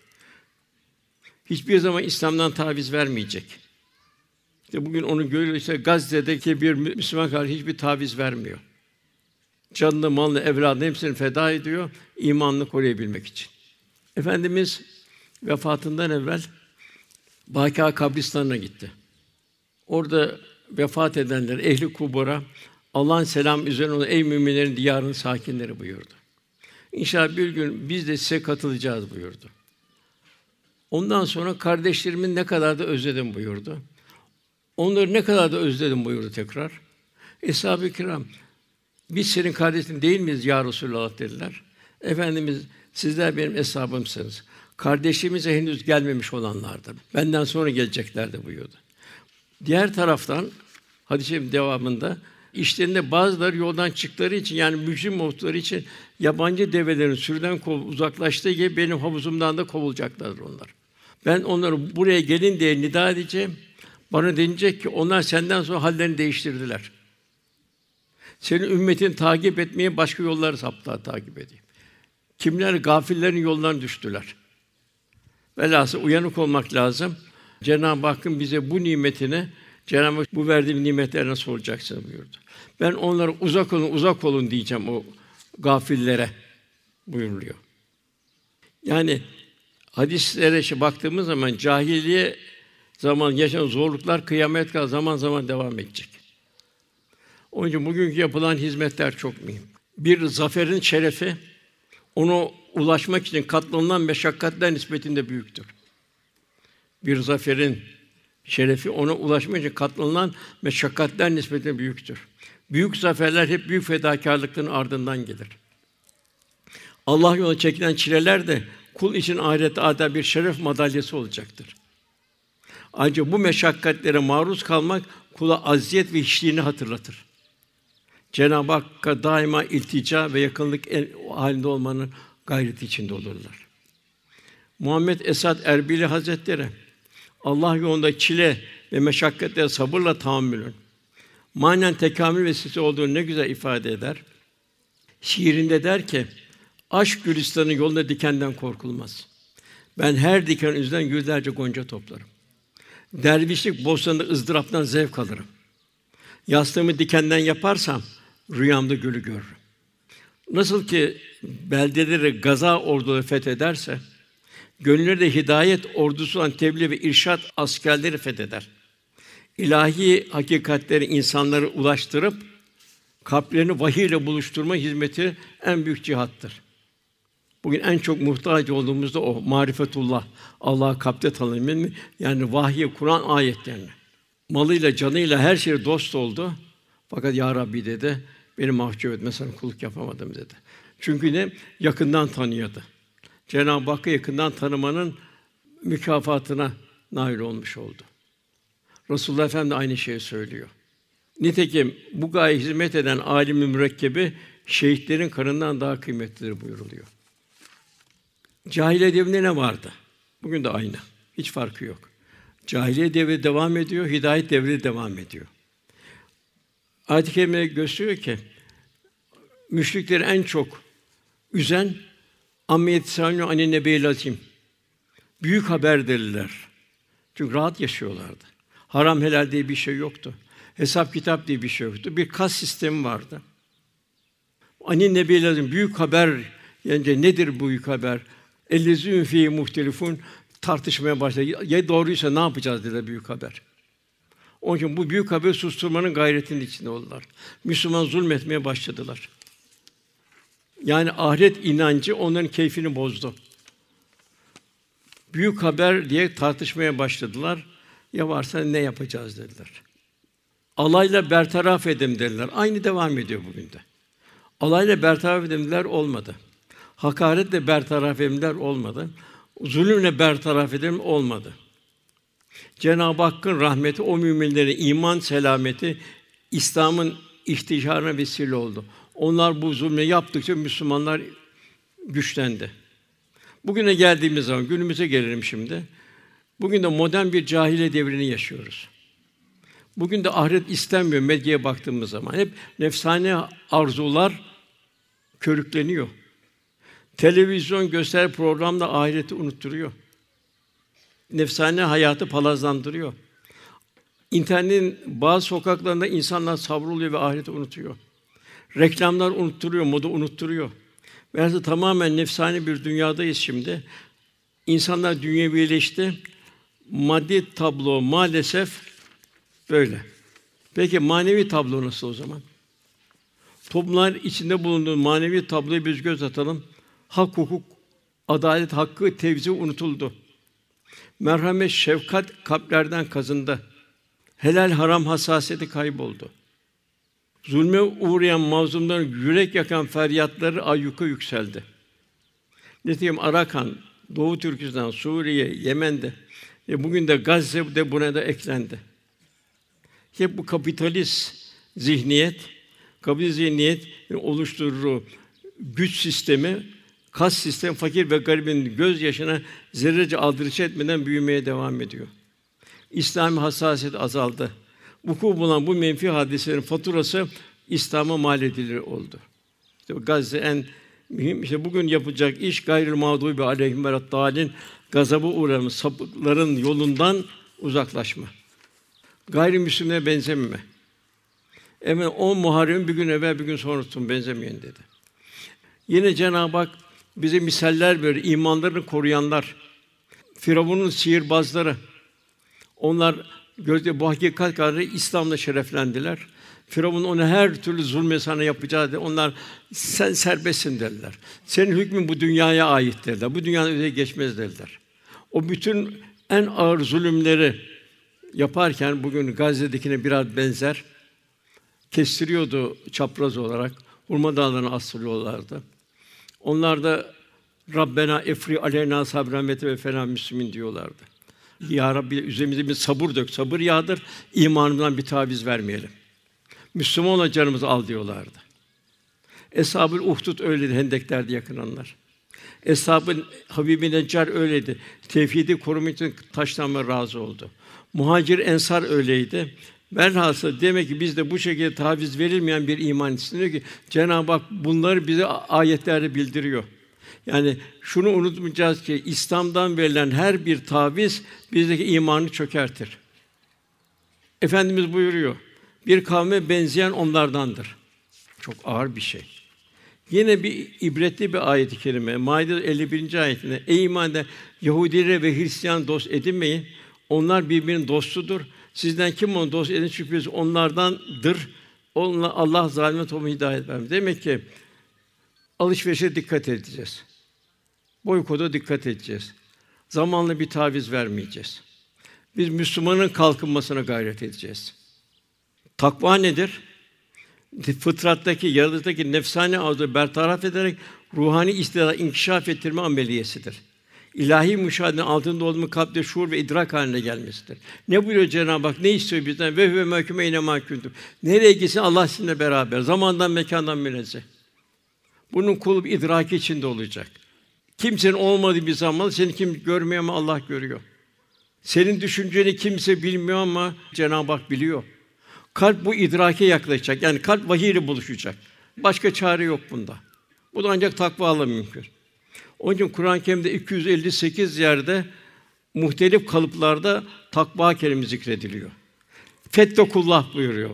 Hiçbir zaman İslam'dan taviz vermeyecek. İşte bugün onu görüyoruz. Gazze'deki bir Müslüman kardeş hiçbir taviz vermiyor. Canını, malını, evladını hepsini feda ediyor, imanını koruyabilmek için. Efendimiz vefatından evvel Bâkî kabristanına gitti. Orada vefat edenler, ehli kubura Allah'ın selamı üzerine olan ey müminlerin diyarının sakinleri buyurdu. İnşallah bir gün biz de size katılacağız buyurdu. Ondan sonra kardeşlerimin ne kadar da özledim buyurdu. Onları ne kadar da özledim buyurdu tekrar. Eshab-ı Kiram biz senin kardeşin değil miyiz ya Resulallah dediler. Efendimiz sizler benim eshabımsınız. Kardeşimize henüz gelmemiş olanlardır. Benden sonra geleceklerdi buyurdu. Diğer taraftan hadis-i şerif devamında işlerinde bazıları yoldan çıktıkları için yani mücrim oldukları için yabancı develerin sürüden uzaklaştığı gibi benim havuzumdan da kovulacaklardır onlar. Ben onları buraya gelin diye nida edeceğim. Bana denilecek ki onlar senden sonra hallerini değiştirdiler. Senin ümmetini takip etmeye başka yolları saptılar takip edeyim. Kimler gafillerin yollarına düştüler. Velhâsıl uyanık olmak lazım. Cenab-ı Hakk'ın bize bu nimetini, Cenab-ı Hak bu verdiğim nimetler nasıl olacaksın buyurdu. Ben onlara uzak olun diyeceğim o gafillere buyuruluyor. Yani hadislere baktığımız zaman cahiliye zaman yaşanan zorluklar kıyamet kadar zaman zaman devam edecek. Onun için bugünkü yapılan hizmetler çok mühim. Bir zaferin şerefi ona ulaşmak için katlanılan meşakkatler nispetinde büyüktür. Bir zaferin şerefi ona ulaşmak için katlanılan meşakkatler nispetinde büyüktür. Büyük zaferler hep büyük fedakârlıkların ardından gelir. Allah yoluna çekilen çileler de kul için ahirette adeta bir şeref madalyası olacaktır. Ancak bu meşakkatlere maruz kalmak kula acziyet ve hiçliğini hatırlatır. Cenab-ı Hakk'a daima iltica ve yakınlık halinde olmanın gayreti içinde olurlar. Muhammed Esad Erbili Hazretleri Allah yolunda çile ve meşakkatlere sabırla tahammülün manen tekamül vesilesi olduğunu ne güzel ifade eder. Şiirinde der ki, aşk gülistanı yolunda dikenden korkulmaz. Ben her diken üzerinden yüzlerce gonca toplarım. Dervişlik bostanında ızdıraptan zevk alırım. Yastığımı dikenden yaparsam rüyamda gülü görürüm. Nasıl ki beldeleri gaza orduları fethederse, gönülleri de hidayet ordusu olan tebliğ ve irşad askerleri fetheder. İlahi hakikatleri insanlara ulaştırıp kalplerini vahiy ile buluşturma hizmeti en büyük cihattır. Bugün en çok muhtaç olduğumuz da o marifetullah, Allah'ı kalpte tanıma, yani vahiy, Kur'an ayetlerini. Malıyla, canıyla her şeye dost oldu. Fakat ya Rabbi dedi, beni mahcup etme, sana kulluk yapamadım dedi. Çünkü ne? Yakından tanıyordu. Cenab-ı Hakk'ı yakından tanımanın mükafatına nail olmuş oldu. Resulullah Efendimiz de aynı şeyi söylüyor. Nitekim bu gaye hizmet eden âlim-i mürekkebi şehitlerin kanından daha kıymetlidir buyuruluyor. Cahiliye devrinde ne vardı? Bugün de aynı. Hiç farkı yok. Cahiliye devri devam ediyor, hidayet devri devam ediyor. Ayet-i kerime gösteriyor ki müşrikleri en çok üzen ammiyet sâlû anin nebiyil azîm. Büyük haber dediler. Çünkü rahat yaşıyorlardı. Haram helal diye bir şey yoktu. Hesap kitap diye bir şey yoktu. Bir kas sistemi vardı. Anin nebiyil azîm, büyük haber. Yani nedir bu büyük haber? Ellezîn fîhî muhtelifûn, tartışmaya başladı. Ya doğruysa ne yapacağız dediler büyük haber. Onun için bu büyük haberi susturmanın gayretinin içinde oldular. Müslüman zulmetmeye başladılar. Yani ahiret inancı onların keyfini bozdu. Büyük haber diye tartışmaya başladılar. Ya varsa ne yapacağız dediler. Alayla bertaraf edelim dediler. Aynı devam ediyor bugün de. Alayla bertaraf edemler olmadı. Hakaretle bertaraf edemler olmadı. Zulümle bertaraf edelim olmadı. Cenab-ı Hakk'ın rahmeti o müminlere iman selameti, İslam'ın ihtişarına vesile oldu. Onlar bu zulmü yaptıkça Müslümanlar güçlendi. Bugüne geldiğimiz zaman, günümüze gelelim şimdi. Bugün de modern bir cahiliye devrini yaşıyoruz. Bugün de ahiret istenmiyor medyaya baktığımız zaman. Hep nefsane arzular körükleniyor. Televizyon gösteri programda ahireti unutturuyor. Nefsane hayatı palazlandırıyor. İnternetin bazı sokaklarında insanlar savruluyor ve ahireti unutuyor. Reklamlar unutturuyor, moda unutturuyor. Velhâsıl tamamen nefsani bir dünyadayız şimdi. İnsanlar dünyevileşti. Maddi tablo maalesef böyle. Peki manevi tablo nasıl o zaman? Toplumlar içinde bulunduğu manevi tabloya biz göz atalım. Hak, hukuk, adalet, hakkı, tevzi unutuldu. Merhamet, şefkat kalplerden kazındı. Helal haram hassasiyeti kayboldu. Zulme uğrayan mazlumların yürek yakan feryatları ayyuka yükseldi. Nitekim Arakan, Doğu Türkistan, Suriye, Yemen'de ve bugün de Gazze'de buna da eklendi. Hep bu kapitalist zihniyet oluşturduğu güç sistemi, kas sistemi fakir ve garibin göz yaşına zerrece aldırış etmeden büyümeye devam ediyor. İslami hassasiyet azaldı. Vuku bulan bu menfi hadiselerin faturası İslam'a mal edilir oldu. İşte Gazze en mühim. İşte bugün yapacak iş gayrı mağdûbi aleyhim ve raddâlin, gazaba uğramış sapıkların yolundan uzaklaşma. Gayrimüslimlere benzememe. Hemen 10 Muharrem bir gün evvel bir gün sonra tutun benzemeyin dedi. Yine Cenab-ı Hak bize misaller veriyor. İmanlarını koruyanlar, Firavun'un sihirbazları. Onlar gözde bu hakikat kararı İslam'la şereflendiler. Firavun ona her türlü zulmü sana yapacağı dedi. Onlar sen serbestsin dediler. Senin hükmün bu dünyaya ait dediler. Bu dünyanın öteye geçmez dediler. O bütün en ağır zulümleri yaparken bugün Gazze'dekine biraz benzer. Kestiriyordu çapraz olarak. Hurma dağlarına asılıyorlardı. Onlar da Rabbena efri aleyna sabren ve teveffena müslimin diyorlardı. Ya Rabbi üzerimize bir sabır dök, sabır yağdır, imanımızdan bir taviz vermeyelim. Müslüman olan canımızı al diyorlardı. Eshab-ı Uhdud öyleydi, Hendekler'de yakınanlar. Eshab-ı Habib-i Neccar öyleydi. Tevhidi korumak için taşlanmaya razı oldu. Muhacir Ensar öyleydi. Velhasıl demek ki biz de bu şekilde taviz verilmeyen bir iman istiyor ki Cenab-ı Hak bunları bize ayetlerde bildiriyor. Yani şunu unutmayacağız ki İslam'dan verilen her bir taviz bizdeki imanı çökertir. Efendimiz buyuruyor. Bir kavme benzeyen onlardandır. Çok ağır bir şey. Yine bir ibretli bir ayet-i kerime. Maide 51. ayetinde ey iman eden Yahudileri ve Hristiyan dost edinmeyin. Onlar birbirinin dostudur. Sizden kim onu dost edin şüphesiz onlardandır. Onunla Allah zalime topluma hidayet vermez. Demek ki alışverişe dikkat edeceğiz. Boykota dikkat edeceğiz. Zamanla bir taviz vermeyeceğiz. Biz Müslümanın kalkınmasına gayret edeceğiz. Takva nedir? Fıtrattaki, yaratılıştaki nefsani arzuları bertaraf ederek ruhani istidadı inkişaf ettirme ameliyesidir. İlahi müşahedenin altında olduğumuz kalpte şuur ve idrak haline gelmesidir. Ne buyuruyor Cenab-ı Hak? Ne istiyor bizden? Ve huve mahkume eyne mâ kuntum. Nereye gitsin Allah sizinle beraber. Zamandan, mekandan münezzeh. Bunun kul idraki içinde olacak. Kimsenin olmadığı bir zaman seni kim görmüyor ama Allah görüyor. Senin düşünceni kimse bilmiyor ama Cenab-ı Hak biliyor. Kalp bu idrake yaklaşacak. Yani kalp vahiy ile buluşacak. Başka çare yok bunda. Bu da ancak takvayla mümkün. Onun için Kur'an-ı Kerim'de 258 yerde muhtelif kalıplarda takva kelimesi zikrediliyor. Fettekullah buyuruyor.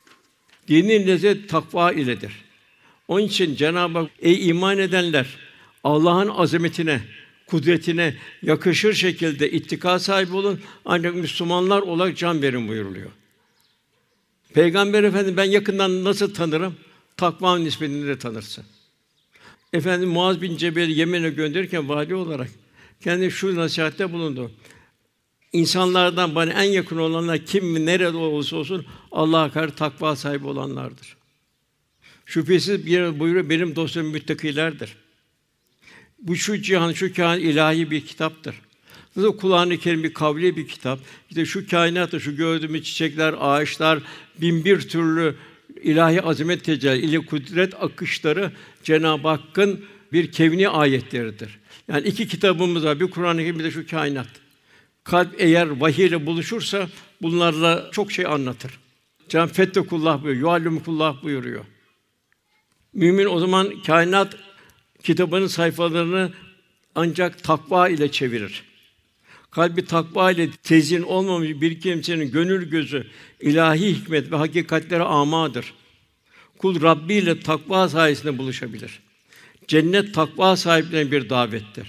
Dinin lezzeti takva iledir. Onun için Cenab-ı Hak ey iman edenler Allah'ın azametine, kudretine yakışır şekilde ittika sahibi olun ancak Müslümanlar olarak can verin buyuruluyor. Peygamber Efendimiz ben yakından nasıl tanırım? Takvanın nispetinde de tanırsın. Efendim Muaz bin Cebel'i Yemen'e gönderirken vali olarak kendi şu nasihatte bulundu. İnsanlardan bana en yakın olanlar kim mi nerede olursa olsun Allah'a karşı takva sahibi olanlardır. Şüphesiz bir buyuruyor benim dostlarım müttakilerdir. Bu şu cihan, şu kâin ilahi bir kitaptır. Nasıl Kur'an-ı Kerim bir kavli bir kitap. İşte şu kainatta şu gördüğümüz çiçekler, ağaçlar, bin bir türlü ilahi azamet tecelli ile kudret akışları Cenab-ı Hakk'ın bir kevni ayetleridir. Yani iki kitabımız var. Bir Kur'an-ı Kerim bir de şu kainat. Kalp eğer vahiy ile buluşursa bunlarla çok şey anlatır. Cenab-ı Fettekullah buyuruyor, yuallimukullah buyuruyor. Mümin o zaman kainat kitabının sayfalarını ancak takva ile çevirir. Kalbi takva ile tezyin olmamış bir kimsenin gönül gözü ilahi hikmet ve hakikatlere âmâdır. Kul Rabbi ile takva sayesinde buluşabilir. Cennet takva sahiplerine bir davettir.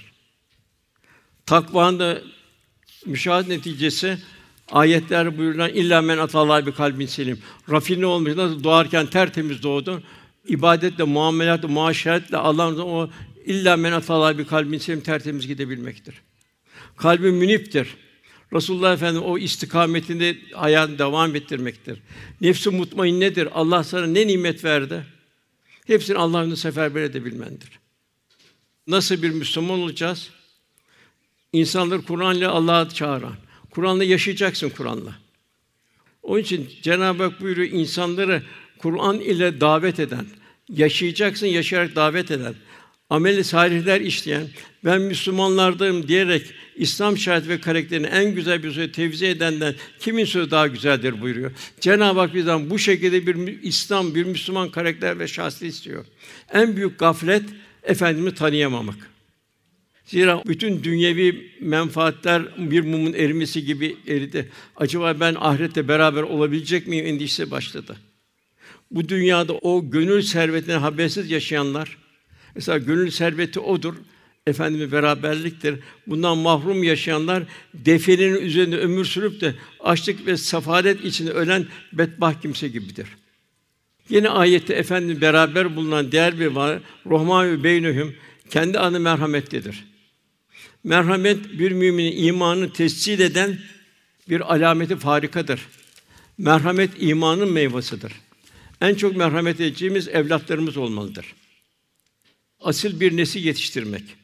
Takvanın da müşahede neticesi ayetler buyurulan illa men atallahi bi kalbin selim. Rafine olmuş nasıl doğarken tertemiz doğdu. İbadetle, muameletle, muaşeretle Allah'ın o illa men atallahi bi kalbin selim tertemiz gidebilmektir. Kalbi müniptir. Resulullah Efendimiz o istikametinde hayatını devam ettirmektir. Nefs-i mutmainnedir. Allah sana ne nimet verdi? Hepsini Allah'ın seferber edebilmendir. Nasıl bir Müslüman olacağız? İnsanları Kur'an'la Allah'a çağıran. Kur'an'la yaşayacaksın Kur'an'la. Onun için Cenab-ı Hak buyuruyor insanları Kur'an ile davet eden, yaşayacaksın, yaşayarak davet eden, amel-i salihler işleyen, ben Müslümanlardanım diyerek İslam şahit ve karakterini en güzel bir sözle tevzi edenden kimin sözü daha güzeldir buyuruyor. Cenab-ı Hak bizden bu şekilde bir İslam, bir Müslüman karakter ve şahsiyet istiyor. En büyük gaflet Efendimiz'i tanıyamamak. Zira bütün dünyevi menfaatler bir mumun erimesi gibi eridi. Acaba ben ahirette beraber olabilecek miyim endişesi başladı. Bu dünyada o gönül servetine habersiz yaşayanlar, mesela gönül serveti odur, Efendimiz'le beraberliktir. Bundan mahrum yaşayanlar defnenin üzerinde ömür sürüp de açlık ve sefalet içinde ölen bedbaht kimse gibidir. Yine ayette Efendimiz beraber bulunan diğer bir var, Rahmânü beynehum kendi anı merhametlidir. Merhamet bir müminin imanını tescil eden bir alameti farikadır. Merhamet imanın meyvesidir. En çok merhamet edeceğimiz evlatlarımız olmalıdır. Asil bir nesil yetiştirmek.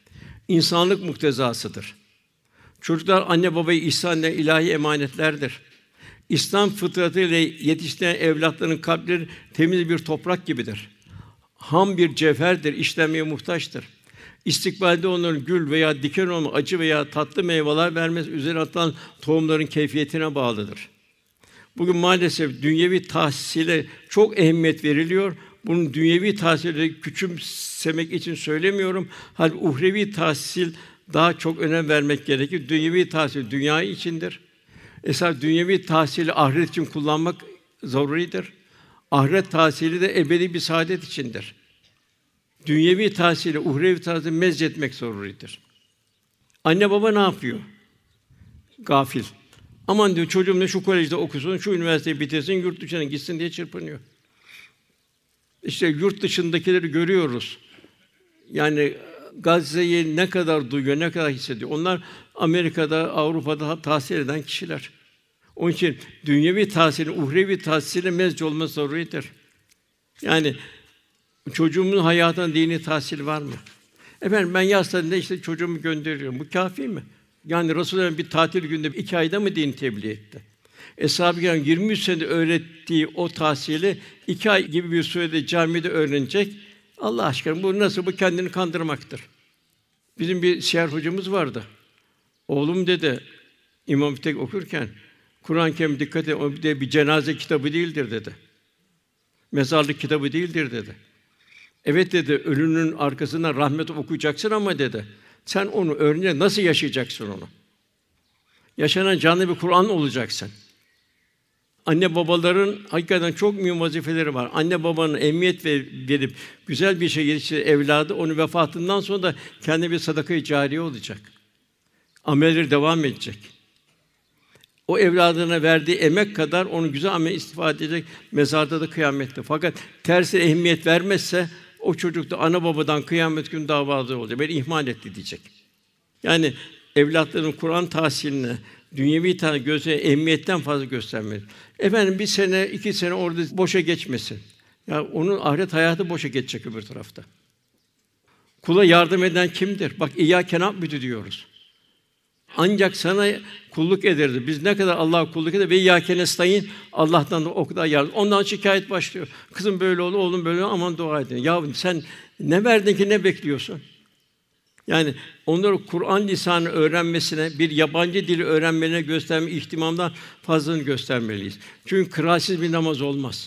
İnsanlık muktezasıdır. Çocuklar anne babayı ihsan eden ilahi emanetlerdir. İslam fıtratıyla yetiştiren evlatların kalpleri temiz bir toprak gibidir. Ham bir cevherdir, işlenmeye muhtaçtır. İstikbalde onların gül veya diken olma, acı veya tatlı meyveler vermesi üzerine atılan tohumların keyfiyetine bağlıdır. Bugün maalesef dünyevi tahsile çok ehemmiyet veriliyor. Bunun dünyevi tahsili küçümsemek için söylemiyorum. Halbuki uhrevi tahsil daha çok önem vermek gerekir. Dünyevi tahsil dünya içindir. Esas dünyevi tahsili ahiret için kullanmak zaruridir. Ahiret tahsili de ebedi bir saadet içindir. Dünyevi tahsili uhrevi tahsili mezzetmek zaruridir. Anne baba ne yapıyor? Gafil. Aman diyor çocuğum da şu kolejde okusun, şu üniversiteyi bitirsin, yurt dışına gitsin diye çırpınıyor. İşte yurt dışındakileri görüyoruz. Yani Gazze'yi ne kadar duyuyor, ne kadar hissediyor. Onlar Amerika'da, Avrupa'da tahsil eden kişiler. Onun için dünyevi tahsilin, uhrevi tahsile mezc olması zaruridir. Yani çocuğumun hayatına dini tahsil var mı? Efendim ben yaz tatilinde işte çocuğumu gönderiyorum. Bu kâfi mi? Yani Resulullah bir tatil günde 2 ayda mı din tebliğ etti? Eshab-ı Kiram 23 sene öğrettiği o tahsili 2 ay gibi bir sürede camide öğrenecek. Allah aşkına bu nasıl? Bu kendini kandırmaktır. Bizim bir siyer hocamız vardı. Oğlum dedi İmam Hatip okurken Kur'an-ı Kerim dikkat et, o bir cenaze kitabı değildir dedi. Mezarlık kitabı değildir dedi. Evet dedi, ölünün arkasından rahmet okuyacaksın ama dedi, sen onu öğrenince nasıl yaşayacaksın onu? Yaşanan canlı bir Kur'an olacaksın. Anne babaların hakikaten çok mühim vazifeleri var. Anne babanın emniyet verip güzel bir şey yetiştiren evladı onun vefatından sonra da kendi bir sadaka-i cariye olacak. Amelleri devam edecek. O evladına verdiği emek kadar onu güzel amel istifade edecek mezarda da kıyamette. Fakat tersi ehemmiyet vermezse o çocuk da ana babadan kıyamet günü davalı olacak. Beni ihmal etti diyecek. Yani evlatların Kur'an tahsiline, dünyevi tahsil gösterme ehemmiyetten fazla göstermeli. Efendim 1 sene, 2 sene orada boşa geçmesin. Ya onun ahiret hayatı boşa geçecek öbür tarafta. Kula yardım eden kimdir? Bak İyyâke na'budu diyoruz. Ancak sana kulluk ederiz. Biz ne kadar Allah'a kulluk ederiz ve İyyâke nestaîn, Allah'tan da o kadar yardım. Ondan şikayet başlıyor. Kızım böyle oldu, oğlum böyle oldu, aman dua edin. Ya sen ne verdin ki ne bekliyorsun? Yani onları Kur'an lisanı öğrenmesine, bir yabancı dili öğrenmelerine gösterme ihtimamdan fazlasını göstermeliyiz. Çünkü kıraatsiz bir namaz olmaz.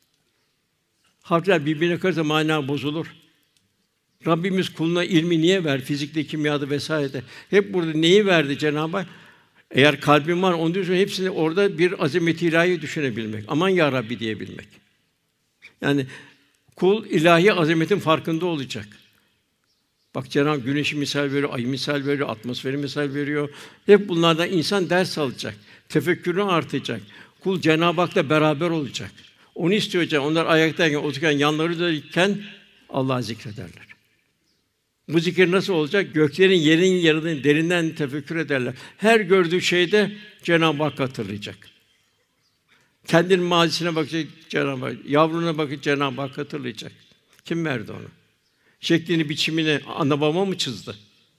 Harfler birbirine karışsa mana bozulur. Rabbimiz kuluna ilmi niye ver? Fizikte, kimyada vesairede. Hep burada neyi verdi Cenab-ı Hak? Eğer kalbin var, onu düşün, hepsini orada bir azamet-i ilahi düşünebilmek. Aman ya Rabbi diyebilmek. Yani kul ilahi azametin farkında olacak. Bak Cenab-ı Hak güneşi misal veriyor, ayı misal veriyor, atmosferi misal veriyor. Hep bunlardan insan ders alacak. Tefekkürü artacak. Kul Cenab-ı Hak'la beraber olacak. Onu istiyor Cenab-ı Hak. Onlar ayaktayken, otururken, yanlarındayken Allah'ı zikrederler. Bu zikir nasıl olacak? Göklerin, yerin yaradığını derinden tefekkür ederler. Her gördüğü şeyde Cenab-ı Hak hatırlayacak. Kendinin mazisine bakacak Cenab-ı Hak, yavruna bakıp Cenab-ı Hak hatırlayacak. Kim verdi onu? Şeklini, biçimini ana baba mı çizdi?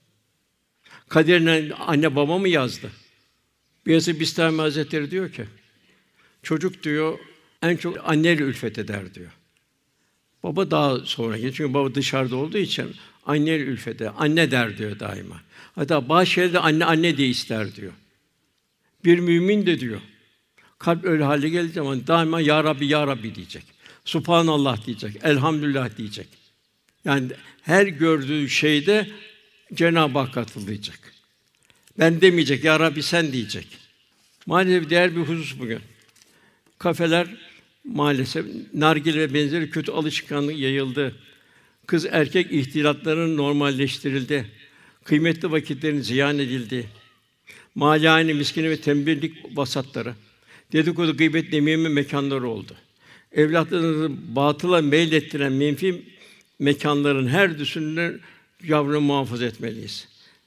Kaderini anne baba mı yazdı? Beyazıt Bistami Hazretleri diyor ki, çocuk diyor en çok anneyle ülfet eder diyor. Baba daha sonra gelir. Çünkü baba dışarıda olduğu için anneyle ülfet eder. Anne der diyor daima. Hatta bazı şeylerde anne anne diye ister diyor. Bir mümin de diyor. Kalp öyle hale geldiği zaman daima ya Rabbi ya Rabbi diyecek. Subhanallah diyecek. Elhamdülillah diyecek. Yani her gördüğü şeyde Cenab-ı Hak hatırlayacak. Ben demeyecek, ya Rabbi sen diyecek. Maalesef diğer bir husus bugün. Kafeler maalesef nargile ve benzeri kötü alışkanlık yayıldı. Kız erkek ihtilatların normalleştirildi. Kıymetli vakitlerin ziyan edildi. Mâlâne, miskine ve tembellik vasatları. Dedikodu, gıybet, nemime mekanları oldu. Evlatlarınızı batıla meylettiren menfi mekanların her düsününü yavrunu muhafaza etmeliyiz.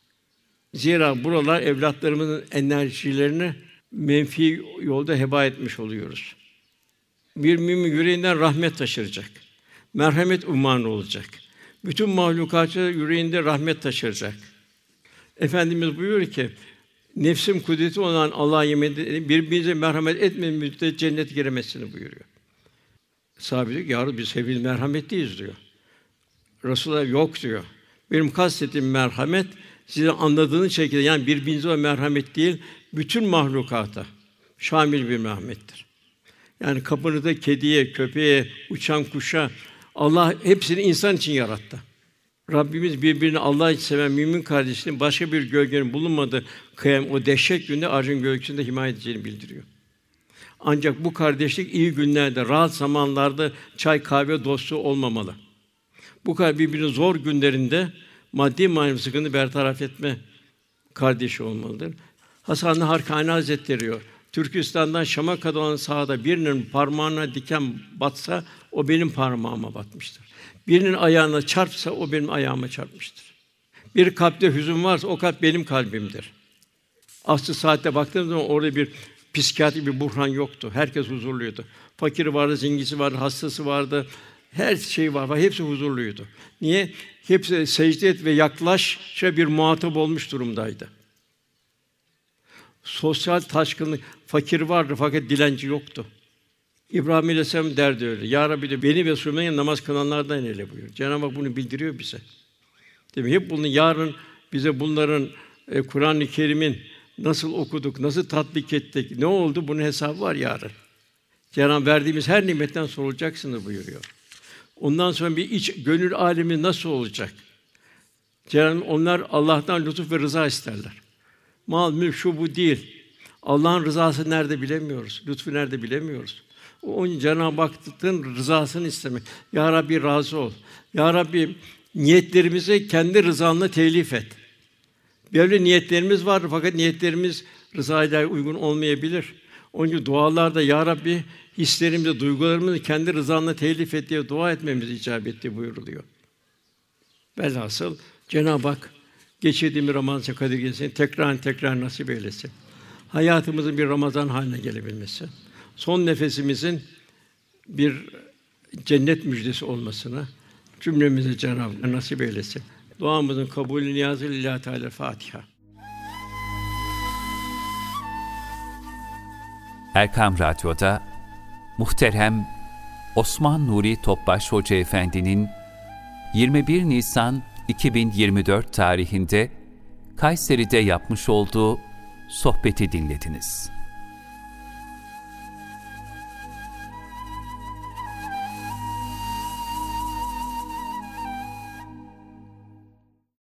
Zira buralar evlatlarımızın enerjilerini menfi yolda heba etmiş oluyoruz. Bir mümin yüreğinden rahmet taşıracak. Merhamet ummanı olacak. Bütün mahlukatı yüreğinde rahmet taşıracak. Efendimiz buyuruyor ki, nefsim kudreti olan Allah'a yemin ederim, birbirinize merhamet etmeyin müddetçe cennet giremezsiniz buyuruyor. Sahabe diyor ki, ya Rabbi biz hepimiz merhametliyiz diyor. Resulullah yok diyor. Benim kastettiğim merhamet, sizin anladığınız şekilde, yani birbirinize o merhamet değil, bütün mahlukata şamil bir merhamettir. Yani kapınızda kediye, köpeğe, uçan kuşa, Allah hepsini insan için yarattı. Rabbimiz birbirini Allah için seven mümin kardeşinin başka bir gölgenin bulunmadığı kıyam o dehşet günde arşın gölgesinde himaye edeceğini bildiriyor. Ancak bu kardeşlik iyi günlerde, rahat zamanlarda çay kahve dostluğu olmamalı. Bu kadar birbirinin zor günlerinde maddi manevi sıkıntı bertaraf etme kardeşi olmalıdır. Hasan-ı Harkani Hazretleri diyor, Türkistan'dan Şam'a kadar olan sahada birinin parmağına diken batsa o benim parmağıma batmıştır. Birinin ayağına çarpsa o benim ayağıma çarpmıştır. Bir kalpte hüzün varsa o kalp benim kalbimdir. Asr-ı Saadet'te baktığımız zaman orada bir psikiyatrik bir buhran yoktu. Herkes huzurluydu. Fakiri vardı, zengisi vardı, hastası vardı. Her şey var. Hepsi huzurluydu. Niye? Hepsi secde et ve yaklaşa bir muhatap olmuş durumdaydı. Sosyal taşkınlık, fakir vardı fakat dilenci yoktu. İbrahim Aleyhisselam derdi öyle. Ya Rabbi de beni ve Süleyman'ı namaz kılanlardan eyle buyuruyor. Cenab-ı Hak bunu bildiriyor bize. Değil mi? Hep bunu yarın bize bunların Kur'an-ı Kerim'in nasıl okuduk, nasıl tatbik ettik, ne oldu bunun hesabı var yarın. Cenab-ı Hak verdiğimiz her nimetten sorulacaksınız buyuruyor. Ondan sonra bir iç gönül alemi nasıl olacak? Cenab-ı Hak onlar Allah'tan lütuf ve rıza isterler. Mal, mülk, şu bu değil. Allah'ın rızası nerede bilemiyoruz. Lütfu nerede bilemiyoruz. Onun Cenab-ı Hakk'ın rızasını istemek. Ya Rabbi razı ol. Ya Rabbi niyetlerimizi kendi rızanla telif et. Böyle niyetlerimiz var fakat niyetlerimiz rızaya uygun olmayabilir. Onun için dualarda Ya Rabbi hislerimizi, duygularımızı kendi rızanla telif et diye dua etmemiz icap etti buyuruluyor. Velhasıl Cenab-ı Hak geçirdiğimiz Ramazan Kadir Gecesi'ni tekrar nasip eylesin. Hayatımızın bir Ramazan haline gelebilmesi, son nefesimizin bir cennet müjdesi olmasını cümlemize Cenab-ı Hak nasip eylesin. Duamızın kabulü niyazı lillahi Teala Fatiha. Erkam Radyo'da muhterem Osman Nuri Topbaş Hoca Efendi'nin 21 Nisan 2024 tarihinde Kayseri'de yapmış olduğu sohbeti dinlediniz.